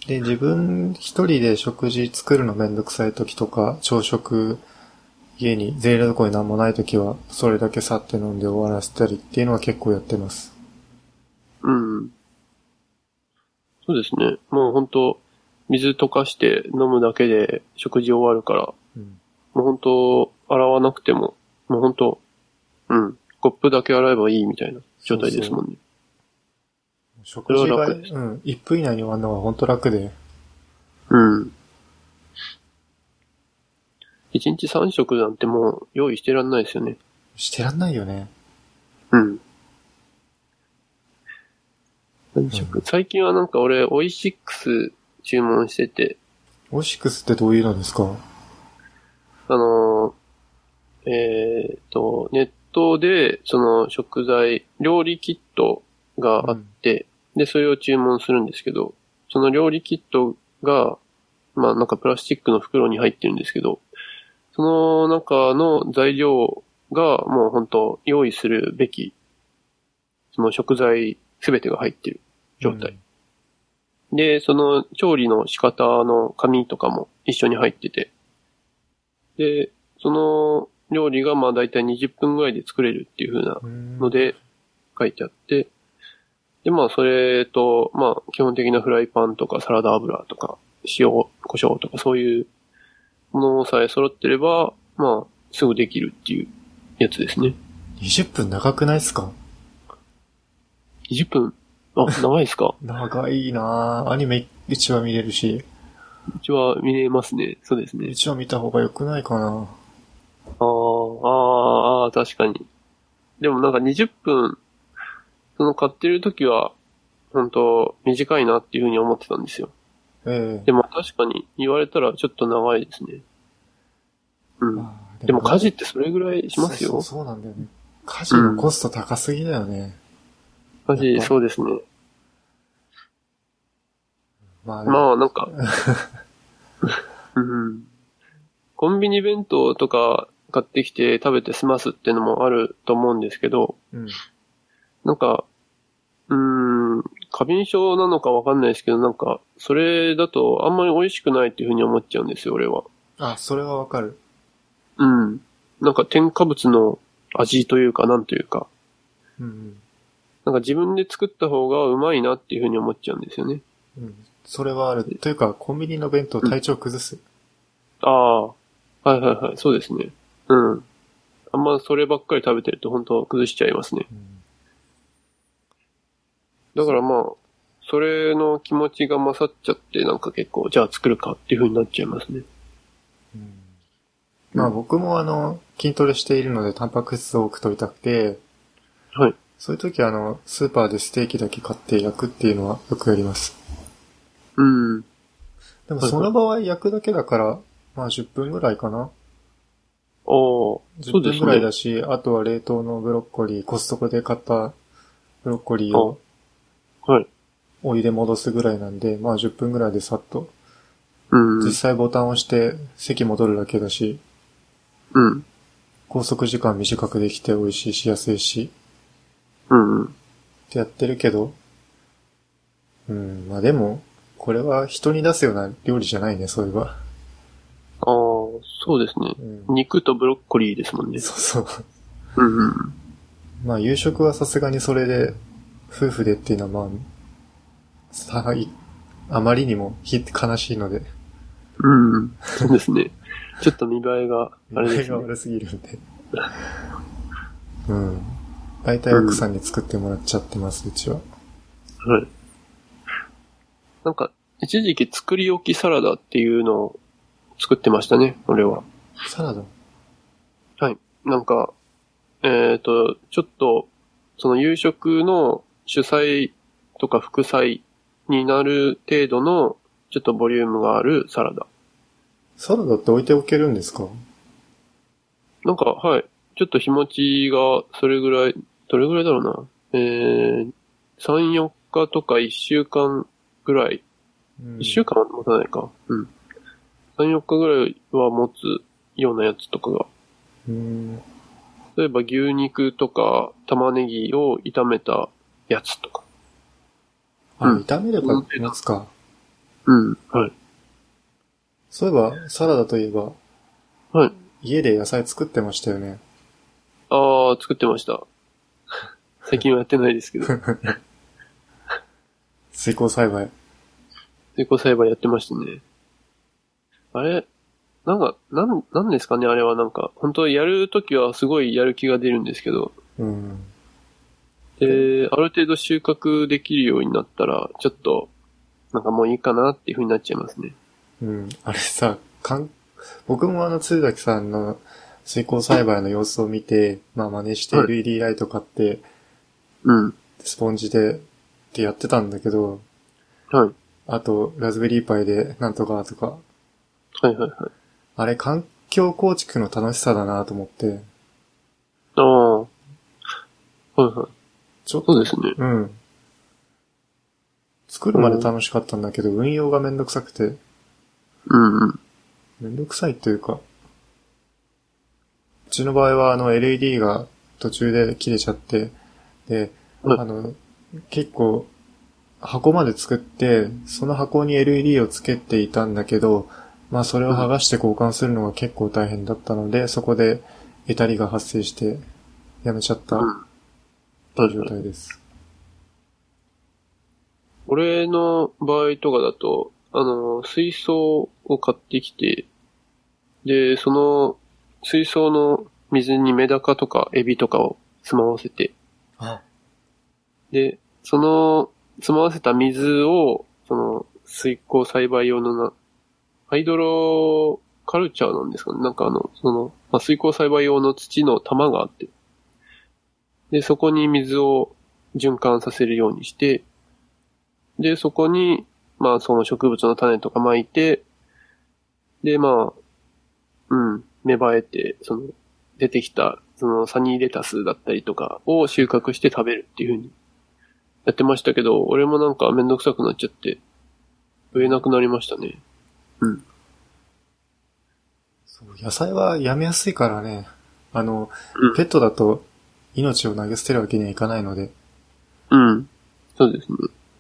で、自分一人で食事作るのめんどくさい時とか、朝食、家にゼリーどころになんもない時は、それだけさって飲んで終わらせたりっていうのは結構やってます。 うん。そうですね。もう本当水溶かして飲むだけで食事終わるから、うん、もう本当洗わなくても、もう本当うん、コップだけ洗えばいいみたいな状態ですもんね。 そうそう食事が、うん、いっぷん以内に終わるのは本当楽で。 うん。いちにちさん食なんてもう用意してらんないですよね。 してらんないよね。 うん。 何食、うん、最近はなんか俺、オイシックス注文してて。 オイシックスってどういうのですか？ あの、えっと、ネットで、その食材、料理キットがあって、うん、で、それを注文するんですけど、その料理キットが、まあなんかプラスチックの袋に入ってるんですけど、その中の材料がもう本当用意するべき、その食材すべてが入ってる状態、うん。で、その調理の仕方の紙とかも一緒に入ってて、で、その料理がまあだいたいにじゅっぷんぐらいで作れるっていう風なので書いてあって、でまあそれと、まあ基本的なフライパンとかサラダ油とか塩、胡椒とかそういうものさえ揃ってれば、まあすぐできるっていうやつですね。 にじゅっぷん長くないっすか？ にじゅっぷん？あ、長いっすか？ 長いなぁ。アニメ一話見れるし。 一話見れますね。そうですね。 一話見た方が良くないかな。 ああ、ああ、確かに。でもなんかにじゅっぷん、その買ってる時は、本当短いなっていうふうに思ってたんですよ。 ええ。 でも確かに言われたらちょっと長いですね。うん。でも、でも家事ってそれぐらいしますよ。 そうそう、そうなんだよね。家事のコスト高すぎだよね。 うん、家事、そうですね。まあ、まあ、なんか、うん、コンビニ弁当とか買ってきて食べて済ますっていうのもあると思うんですけど、うん、なんか、うーん、過敏症なのかわかんないですけど、なんか、それだとあんまり美味しくないっていうふうに思っちゃうんですよ、俺は。 あ、それはわかる。 うん。なんか添加物の味というか、なんというか。うん。なんか自分で作った方がうまいなっていうふうに思っちゃうんですよね。 うん。それはある。というか、コンビニの弁当体調崩す。 うん、ああ。はいはいはい。そうですね。うん。あんまそればっかり食べてると本当崩しちゃいますね。うん、だからまあ、それの気持ちが勝っちゃって、なんか結構、じゃあ作るかっていう風になっちゃいますね。 うん、まあ僕もあの、筋トレしているのでタンパク質を多く取りたくて、はい。そういう時はあの、スーパーでステーキだけ買って焼くっていうのはよくやります。うん。でもその場合焼くだけだから、まあじゅっぷんぐらいかな。おー。じゅっぷんぐらいだし、ね、あとは冷凍のブロッコリー、コストコで買ったブロッコリーを、はい。お湯で戻すぐらいなんで、まあじゅっぷんぐらいでさっと。うん。実際ボタンを押して席戻るだけだし。うん。拘束時間短くできて美味しいし安いし。うんうん。ってやってるけど。うん、まあでも、これは人に出すような料理じゃないね、そういえば。ああ、 そうですね、うん。肉とブロッコリーですもんね。 そうそう。うんうん。まあ夕食はさすがにそれで、夫婦でっていうのはまあ、さあまりにも悲しいので。 うん、そうですね。ちょっと見栄えがあれですね。 見栄えが悪すぎるんで。うん。大体奥さんに作ってもらっちゃってます、うちは。 はい。なんか、一時期作り置きサラダっていうのを作ってましたね、俺は。 サラダ？ はい。なんか、えっと、ちょっと、その夕食の主菜とか副菜になる程度の、ちょっとボリュームがあるサラダ。 サラダって置いておけるんですか？ なんか、はい。ちょっと日持ちが、それぐらい、どれぐらいだろうな。えー、さん、よっかとかいっしゅうかんぐらい。うん、いっしゅうかんは持たないか。うん。さん、よっかぐらいは持つようなやつとかが。うん、例えば牛肉とか玉ねぎを炒めたやつとか。 あ、うん、炒めれば持つか。 うん、はい。 そういえば、サラダといえば、はい。家で野菜作ってましたよね。 ああ、作ってました。最近はやってないですけど。 水耕栽培。 水耕栽培やってましたね。あれ、なんか、なん、なんですかね、あれはなんか、本当やるときはすごいやる気が出るんですけど。うん。で、ある程度収穫できるようになったら、ちょっと、なんかもういいかなっていう風になっちゃいますね。 うん。あれさ、かん、僕もあの、鶴崎さんの水耕栽培の様子を見て、まあ真似して エルイーディー ライト買って、うん。スポンジでてやってたんだけど、 はい。 あと、ラズベリーパイでなんとかとか、 はいはいはい。 あれ環境構築の楽しさだなと思って、 ああ。はいはい。 ちょっと、 そうですね。 うん。作るまで楽しかったんだけど、運用がめんどくさくて、 うんうん。 めんどくさいというか、うちの場合はあの エルイーディー が途中で切れちゃって、で、 はいあの、結構、箱まで作って、その箱に エルイーディー をつけていたんだけど、まあそれを剥がして交換するのが結構大変だったので、そこでエタリが発生してやめちゃったうん。 という状態です。 俺の場合とかだと、あの、水槽を買ってきて、で、その水槽の水にメダカとかエビとかを住まわせて、 あ、 で、その住まわせた水を、その水耕栽培用のな、ハイドロカルチャーなんですかね。なんかあの、その、まあ、水耕栽培用の土の玉があって、で、そこに水を循環させるようにして、で、そこに、まあ、その植物の種とか巻いて、で、まあ、うん、芽生えて、その、出てきた、そのサニーレタスだったりとかを収穫して食べるっていう風にやってましたけど、俺もなんかめんどくさくなっちゃって、植えなくなりましたね。うん。 そう、野菜はやめやすいからね。あの、 うん。 ペットだと命を投げ捨てるわけにはいかないので、 うん。そうですね。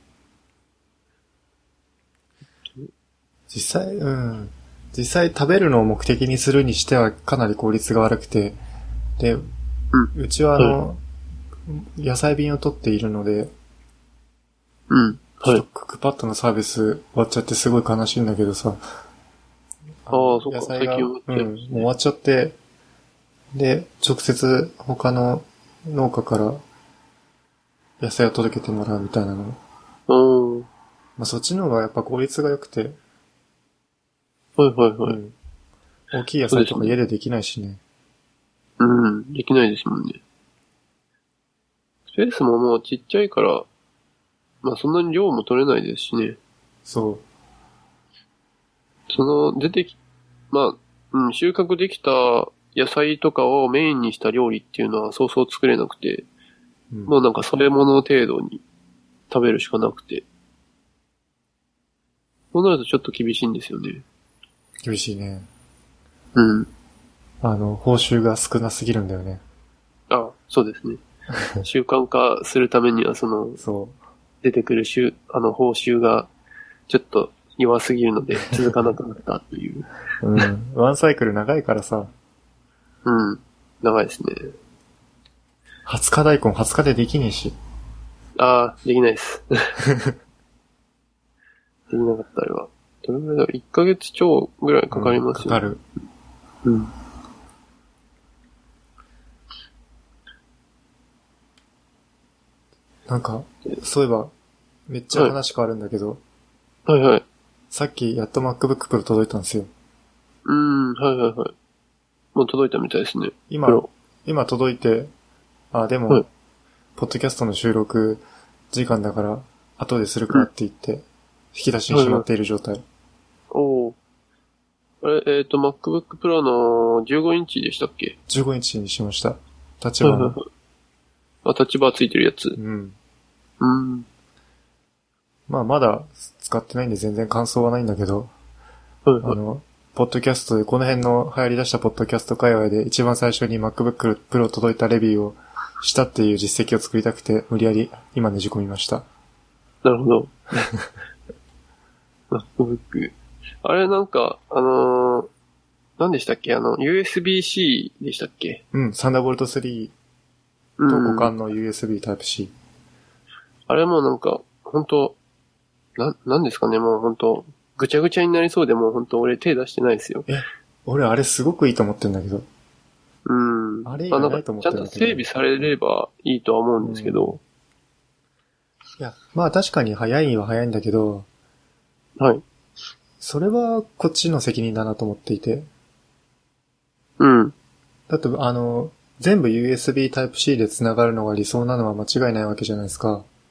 実際、うん。実際食べるのを目的にするにしてはかなり効率が悪くて、で、 うん。 うちはあはい。 の、野菜便を取っているので、 うん。はい。 ちょっとクックパッドのサービス終わっちゃってすごい悲しいんだけどさ、 ああ、そっか。 野菜が、 最近終わっうん、 ちゃいまもう終わっちゃって、で、直接他の農家から野菜を届けてもらうみたいなの。 た。うん。はまあ、そっちの方がやっぱ効率が良くて、 いはいはい。 うん。大きい野菜とそうですね。 か家でできないしね。 うん。できないですもんね。スペースももうちっちゃいから、まあそんなに量も取れないですしね。 そその、出てき、まあ、うん、収穫できた野菜とかをメインにした料理っていうのはそうそう作れなくて、 う。うん。 もうなんか添え物程度に食べるしかなくて。そうなるとちょっと厳しいんですよね。 厳しいね。 うん。 あの、報酬が少なすぎるんだよね。 あ、そうですね。習慣化するためにはその、 そ出てくる週、あの、報酬がちょっと弱すぎるので続かなくなったっていう。 う。うん。ワンサイクル長いからさ、 うん。長いですね。 はつか大根はつかでできねえし。 ああ、できないです。できなかったあれは。どれぐらいだろう ?いっ ヶ月超ぐらいかかりますよ、ねうん、かかる。 うん。 なんか、そういえば、めっちゃ話変わるんだけど、 はいはい。 さっきやっと MacBook Pro 届いたんですよ。 うん、はいはいはい。もう届いたみたいですね。 今プロ、 今届いて、あ、でも、 はいポッドキャストの収録時間だから、後でするかって言って、引き出しにしまっている状態。 おー。あれ、えっ、と、MacBook Pro のじゅうごインチでしたっけ？ じゅうごインチにしました。立場の。 はいはいはい。あ、タッチバーついてるやつ。 うん。 うん。 まあ、まだ使ってないんで全然感想はないんだけど、 はいはい。 あの、ポッドキャストで、この辺の流行り出したポッドキャスト界隈で一番最初に MacBook Pro 届いたレビューをしたっていう実績を作りたくて、無理やり今ねじ込みました。 なるほど。MacBook。あれなんか、あのー、何でしたっけあの、ユーエスビー-C でしたっけ？ うん、サンダーボルトスリーと互換の ユーエスビー Type-C。 あれもなんか、本当な、なんですかね、もう本当ぐちゃぐちゃになりそうでもう本当俺手出してないですよ。 え、俺あれすごくいいと思ってんだけど。 うん。 あれいいまあなんか、 ないと思っちゃんてんだけど。 と整備されればいいとは思うんですけど。 いや、まあ確かに早いには早いんだけど、 はい。 それはこっちの責任だなと思っていて。 うん。 だってあの、全部 ユーエスビー Type-C で繋がるのが理想なのは間違いないわけじゃないですか。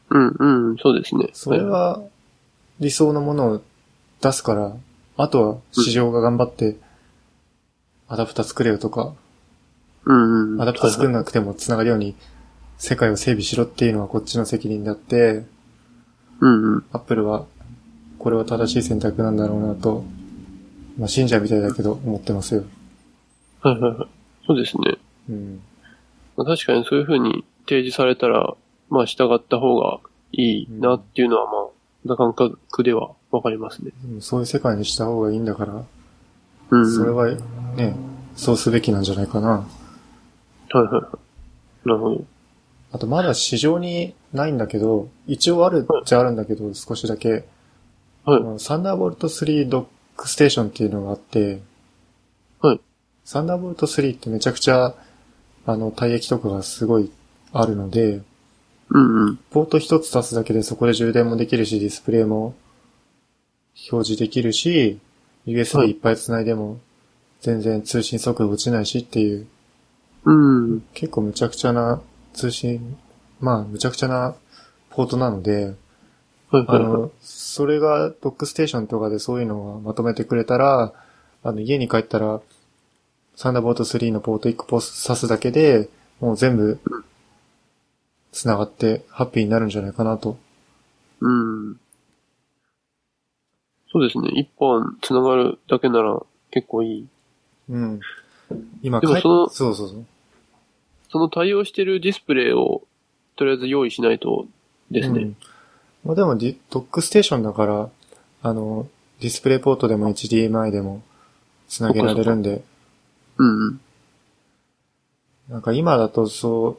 うんうん、そうですね。 それは理想のものを出すから、あとは市場が頑張ってアダプタ作れよとか、 うんうん。 アダプタ作んなくても繋がるように世界を整備しろっていうのはこっちの責任であって、 うんうん。 アップルはこれは正しい選択なんだろうなと、まあ信者みたいだけど思ってますよ。 はいはいはい。そうですね。 うん。 まあ、確かにそういう風に提示されたら、まあ従った方がいいなっていうのはまあ、な感覚ではわかりますね。 うん、そういう世界にした方がいいんだから、 うんうん。 それはね、そうすべきなんじゃないかな。 はいはいはい。なるほど。 あとまだ市場にないんだけど、一応あるっちゃあるんだけど、少しだけ。 はい。 サンダーボルトスリードックステーションっていうのがあって、 はい。 サンダーボルトスリーってめちゃくちゃ、あの、帯液とかがすごいあるので、 うんうん。 ポート一つ足すだけでそこで充電もできるし、ディスプレイも表示できるし、ユーエスビー いっぱい繋いでも全然通信速度落ちないしっていう、 うん。 結構むちゃくちゃな通信、まあむちゃくちゃなポートなので、 はいはいはい。 あの、それがドックステーションとかでそういうのをまとめてくれたら、あの、家に帰ったら、サンダーボルトスリーのポートいっこポス挿すだけで、もう全部、繋がってハッピーになるんじゃないかなと。 うん。そうですね。一本繋がるだけなら結構いい。 うん。今、 でもその、 そうそうそう。 その対応してるディスプレイをとりあえず用意しないとですね。 うん。まあでもディ、ドックステーションだから、あの、ディスプレイポートでも エイチディーエムアイ でも繋げられるんで。 うんうん。 なんか今だとそう、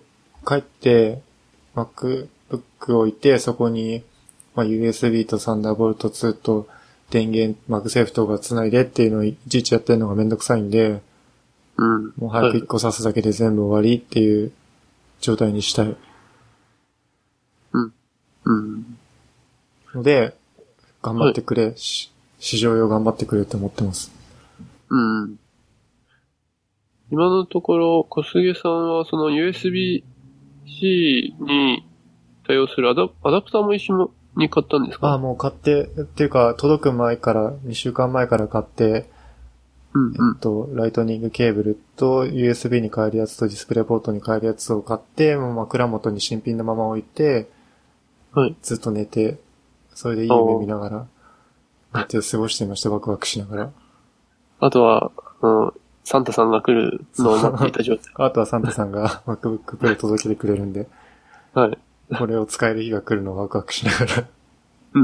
帰って、MacBook を置いて、そこに、まあ、ユーエスビー と Thunderbolt ツーと電源、MagSafe とか繋いでっていうのをいちいちやってるのがめんどくさいんで、 うん。 もう早くいっこ挿すだけで全部終わりっていう状態にしたい。 うん。うん。 ので、頑張ってくれ、はい、市場用頑張ってくれって思ってます。 うん。今のところ、小菅さんはその ユーエスビーC に対応するアダ、アダプターも一緒に買ったんですか？ ああ、もう買って、っていうか、届く前から、にしゅうかんまえから買って、 うんうん、 えっと、ライトニングケーブルと ユーエスビー に変えるやつとディスプレイポートに変えるやつを買って、もう枕元に新品のまま置いて、 はい。 ずっと寝て、それでいい夢見ながら、寝て過ごしていました、ワクワクしながら。 あとは、うん、サンタさんが来るのを待っていた状態。 あとはサンタさんが MacBook Pro 届けてくれるんで、 はい。 これを使える日が来るのをワクワクしながら。 うん。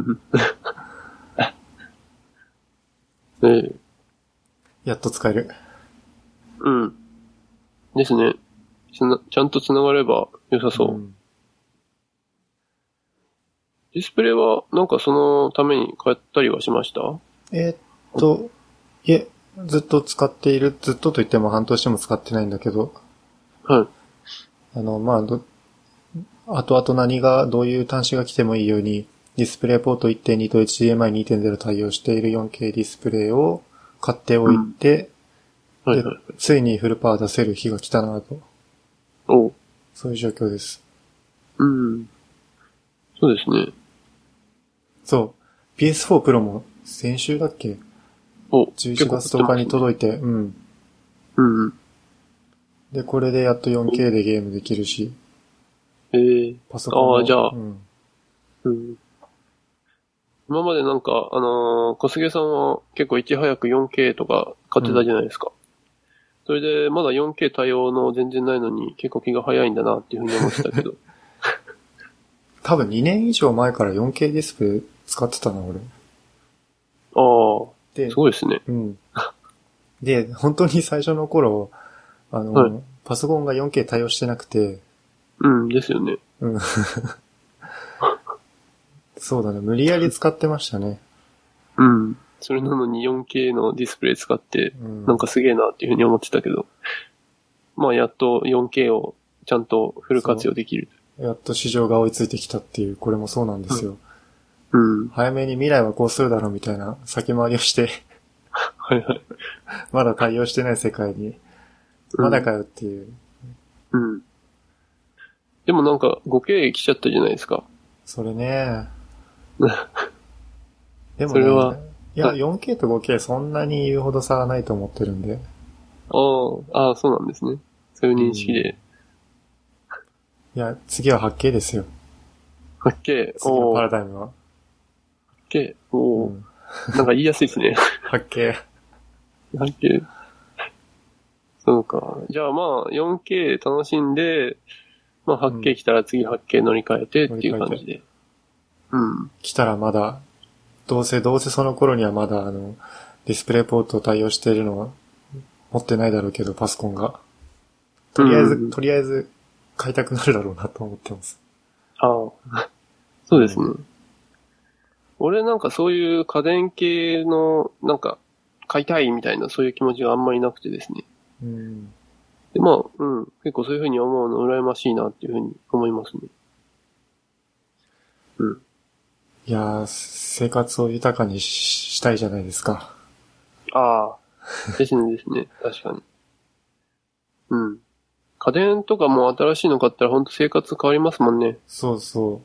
ええ。 やっと使える。 うん。ですね。ちゃんと繋がれば良さそう。うん、ディスプレイはなんかそのために買ったりはしました？ えー、っと、いえ、ずっと使っている、ずっとと言っても半年も使ってないんだけど。 はい。 あの、まあ、ど、後々何が、どういう端子が来てもいいように、ディスプレイポート いってんに と エイチディーエムアイにてんゼロ 対応している よんケー ディスプレイを買っておいて、うん、はいはいはい、ついにフルパワー出せる日が来たなと。 おそういう状況です。 うん。そうですね。 そう。ピーエスフォー Pro も先週だっけ？お、じゅういちがつとおかに届いて、うん。 うんうん。 で、これでやっと よんケー でゲームできるし。 ええー。 パソコンも。 ああ、じゃあ、 うん。 うん。今までなんか、あのー、小菅さんは結構いち早く よんケー とか買ってたじゃないですか。うん、それで、まだ よんケー 対応の全然ないのに結構気が早いんだなっていうふうに思ってたけど。 多分にねん以上前から よんケー ディスプレイ使ってたな、俺。 ああ。で、すごいですね。 うん。で、本当に最初の頃、あの、はい、パソコンが よんケー 対応してなくて。 うん、ですよね。 うん。そうだね、無理やり使ってましたね。 うん。それなのに よんケー のディスプレイ使って、なんかすげえなっていうふうに思ってたけど、うん、まあやっと よんケー をちゃんとフル活用できる。 やっと市場が追いついてきたっていう、これもそうなんですよ。 うん。うん、 早めに未来はこうするだろうみたいな先回りをして、 はいはい。 まだ対応してない世界に、まだかよっていう。 うん。うん、でもなんか ごケー 来ちゃったじゃないですか。 それね。でもね、 それは、 いや、よんケー と フォーケー そんなに言うほど差はないと思ってるんで。 ああ、ああ、そうなんですね。そういう認識で。 いや、次は はちケー ですよ。 はちケー、 次のパラおー、 ダイムは。 はちケー、おー、 うん、 なんか言いやすいですね。 はちケー。 はちケー。そうか。じゃあまあ、よんケー 楽しんで、まあ はちケー 来たら次 はちケー 乗り換えてっていう感じで。うん。 来たらまだ、どうせ、どうせその頃にはまだあの、ディスプレイポートを対応しているのは持ってないだろうけど、パソコンが。とりあえず、うん、とりあえず買いたくなるだろうなと思ってます。 ああ。そうですね。うん、俺なんかそういう家電系の、なんか、買いたいみたいなそういう気持ちがあんまりなくてですね。 うん。 で、まあ、うん。結構そういうふうに思うの羨ましいなっていうふうに思いますね。うん。 いやー、生活を豊かにしたいじゃないですか。 ああ。ですねですね。確かに。うん。家電とかも新しいの買ったらほんと生活変わりますもんね。 そうそう。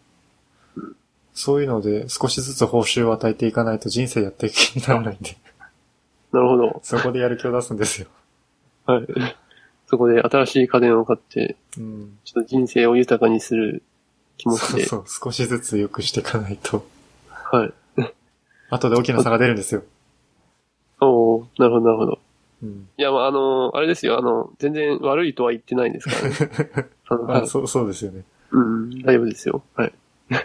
うん、そういうので少しずつ報酬を与えていかないと人生やっていく気にならないんで。 なるほど。 そこでやる気を出すんですよ。 はい。そこで新しい家電を買って、 うん、 ちょっと人生を豊かにする気持ちで。 そうそう、少しずつ良くしていかないと。 はい。 後で大きな差が出るんですよ。 おお、なるほど、なるほど。 うん、 いや、まあ、あの、あれですよ、あの、全然悪いとは言ってないんですからね。 あの、はい、そう、そうですよね。 うん、大丈夫ですよ。はい。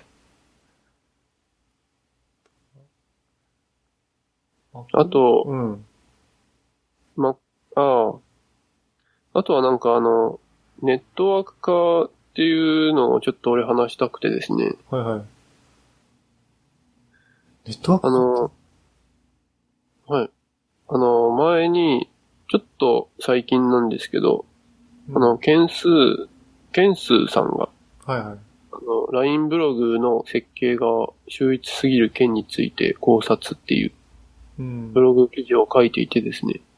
あと、 うん。 ま、ああ、あとはなんかあの、ネットワーク化っていうのをちょっと俺話したくてですね。 はいはい。ネットワークあの、はい。あの、前に、ちょっと最近なんですけど、うん、あの、件数、件数さんが、 はいはい。 あの、ライン ブログの設計が秀逸すぎる件について考察っていう、ブログ記事を書いていてですね。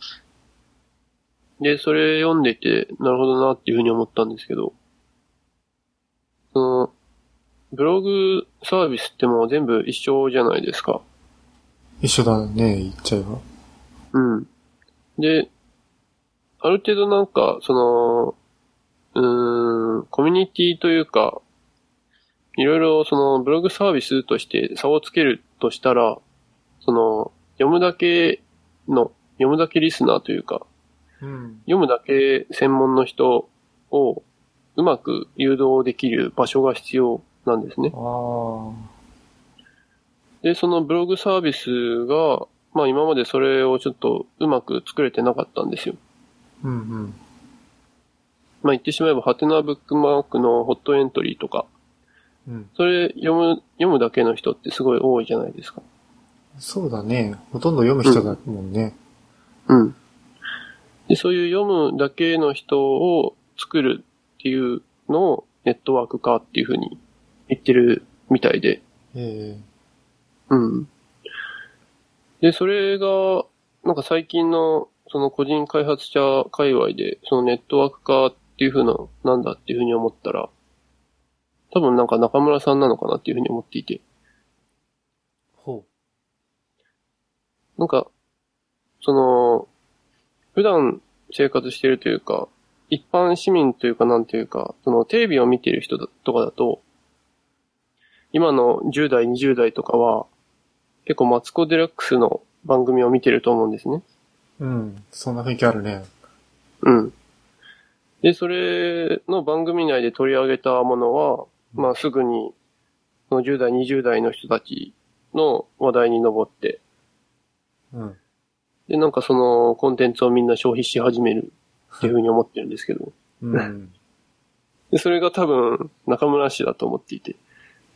で、それ読んでて、なるほどなっていうふうに思ったんですけど、その、ブログサービスってもう全部一緒じゃないですか。 一緒だね、言っちゃえば。 うん。で、ある程度なんか、その、うーん、コミュニティというか、いろいろそのブログサービスとして差をつけるとしたら、その、読むだけの、読むだけリスナーというか、うん、読むだけ専門の人をうまく誘導できる場所が必要なんですね。 あで、そのブログサービスが、まあ今までそれをちょっとうまく作れてなかったんですよ。 うんうん。 まあ言ってしまえば、ハテナブックマークのホットエントリーとか、うん、それ読む、読むだけの人ってすごい多いじゃないですか。 そうだね。ほとんど読む人だもんね。 うん。うん。で、そういう読むだけの人を作るっていうのをネットワーク化っていうふうに言ってるみたいで。 ええうん。で、それが、なんか最近の、その個人開発者界隈で、そのネットワーク化っていう風な、なんだっていう風に思ったら、多分なんか中村さんなのかなっていう風に思っていて。 ほう。なんか、その、普段生活してるというか、一般市民というかなんていうか、そのテレビを見てる人とかだと、今のじゅう代、にじゅう代とかは、結構マツコデラックスの番組を見てると思うんですね。 うん。そんな雰囲気あるね。 うん。で、それの番組内で取り上げたものは、まあすぐに、そのじゅう代、にじゅう代の人たちの話題に上って、 うん。 で、なんかそのコンテンツをみんな消費し始めるっていうふうに思ってるんですけど。 うん。 で、それが多分中村氏だと思っていて。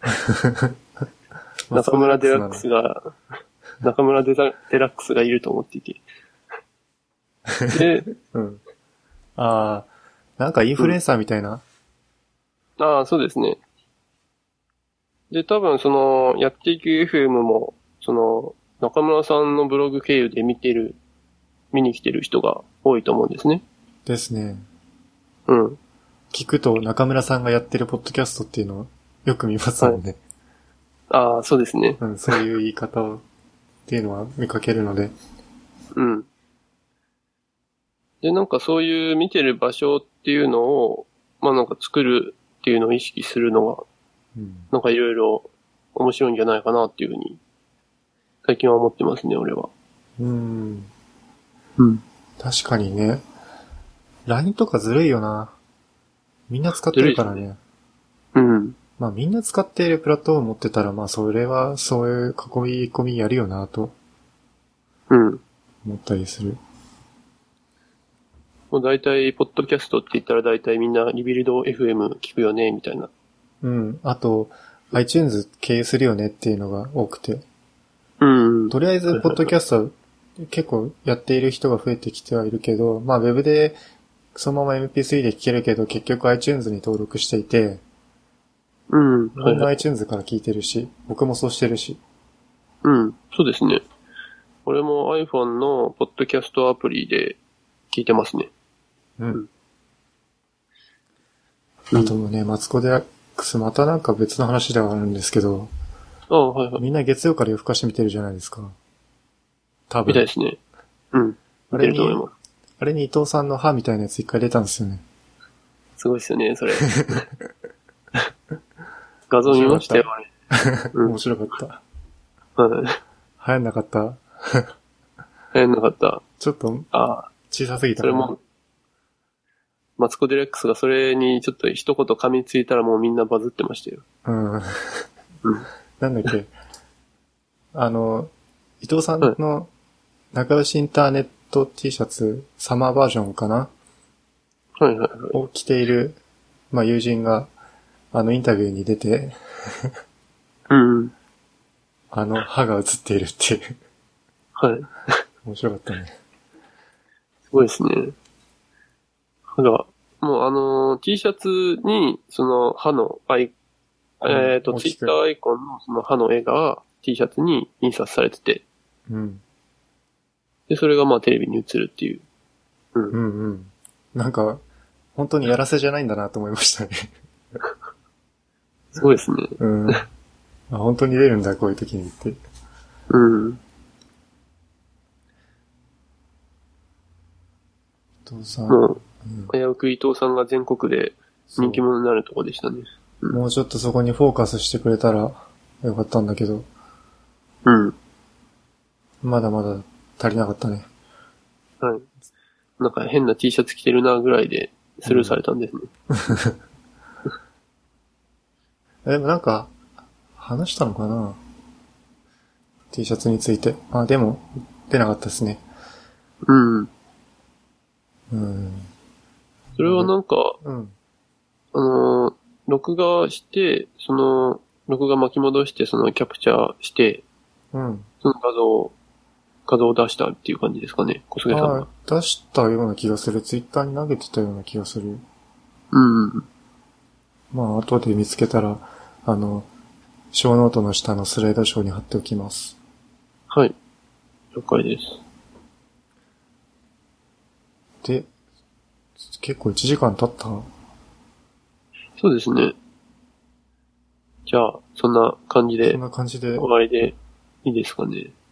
中村デラックスが、中村デラックスがいると思っていて。で、 うん。ああ、なんかインフルエンサーみたいな、 うん、ああ、そうですね。で、多分その、やっていく エフエム も、その、中村さんのブログ経由で見てる、見に来てる人が多いと思うんですね。 ですね。 うん。 聞くと中村さんがやってるポッドキャストっていうのをよく見ますもんね。 はい、ああ、そうですね。 うん、そういう言い方をっていうのは見かけるので。 うん。で、なんかそういう見てる場所っていうのを、まあなんか作るっていうのを意識するのが、うん、なんかいろいろ面白いんじゃないかなっていうふうに、最近は思ってますね、俺は。 うん。 うん。 確かにね。ライン とかずるいよな。みんな使ってるからね。ね、 うん。 まあみんな使っているプラットフォーム持ってたら、まあそれはそういう囲い込みやるよなと。 うん。 思ったりする。 もう大体、ポッドキャストって言ったら大体みんなリビルド エフエム 聞くよね、みたいな。 うん。あと、iTunes 経由するよねっていうのが多くて。 うん。 とりあえず、ポッドキャスト結構やっている人が増えてきてはいるけど、まあ Web でそのまま エムピースリー で聞けるけど、結局 iTunes に登録していて、 うん。 みんな iTunes から聞いてるし、僕もそうしてるし。 うん。そうですね。俺も iPhone のポッドキャストアプリで聞いてますね。 うん。うん、あともね、マツコ・デラックス、またなんか別の話ではあるんですけど、 ああ、はいはい。 みんな月曜から夜更かし見てるじゃないですか。多分。 みたいですね。うん。 あれに、あれに伊藤さんの歯みたいなやつ一回出たんですよね。 すごいですよね、それ。画像見ましたよ、あれ。 面白かった。 はい。 流行んなかった流行んなかった。 ちょっと、 ああ。 小さすぎたそれも、マツコ・デラックスがそれにちょっと一言噛みついたらもうみんなバズってましたよ。 うん。うん、なんだっけ。あの、伊藤さんの仲良しインターネット T シャツ、サマーバージョンかなはいはいはい。 を着ている、まあ友人が、あのインタビューに出て、 うん。 あの歯が映っているっていう。 はい。 面白かったね。 すごいですね。歯が、もうあのー、T シャツに、その歯のアイ、えっ、ー、と、ツイッターアイコンのその歯の絵が T シャツに印刷されてて、 うん。 で、それがまあテレビに映るっていう。 うん。うんうん。なんか、本当にやらせじゃないんだなと思いましたね。 すごいですね。 うん。あ、本当に出るんだ、こういう時にって。 うん。 伊藤さん。 もう、危うく伊藤さんが全国で人気者になるとこでしたね。 うん、もうちょっとそこにフォーカスしてくれたらよかったんだけど。 うん。 まだまだ足りなかったね。 はい。なんか変な T シャツ着てるなぐらいでスルーされたんですね。 うん、でもなんか、話したのかな ?T シャツについて。あ、でも、出なかったですね。 うん。 うん。 それはなんか、 うん。 あのー、録画して、その、録画巻き戻して、そのキャプチャーして、 うん。 その画像を、画像を出したっていう感じですかね、小菅さんが。 出したような気がする。ツイッターに投げてたような気がする。 うん。 まあ、後で見つけたら、あの、小ノートの下のスライドショーに貼っておきます。 はい。了解です。 で、結構いちじかん経った？ そうですね。じゃあ、そんな感じで。 そんな感じで。 終わりでいいですかね。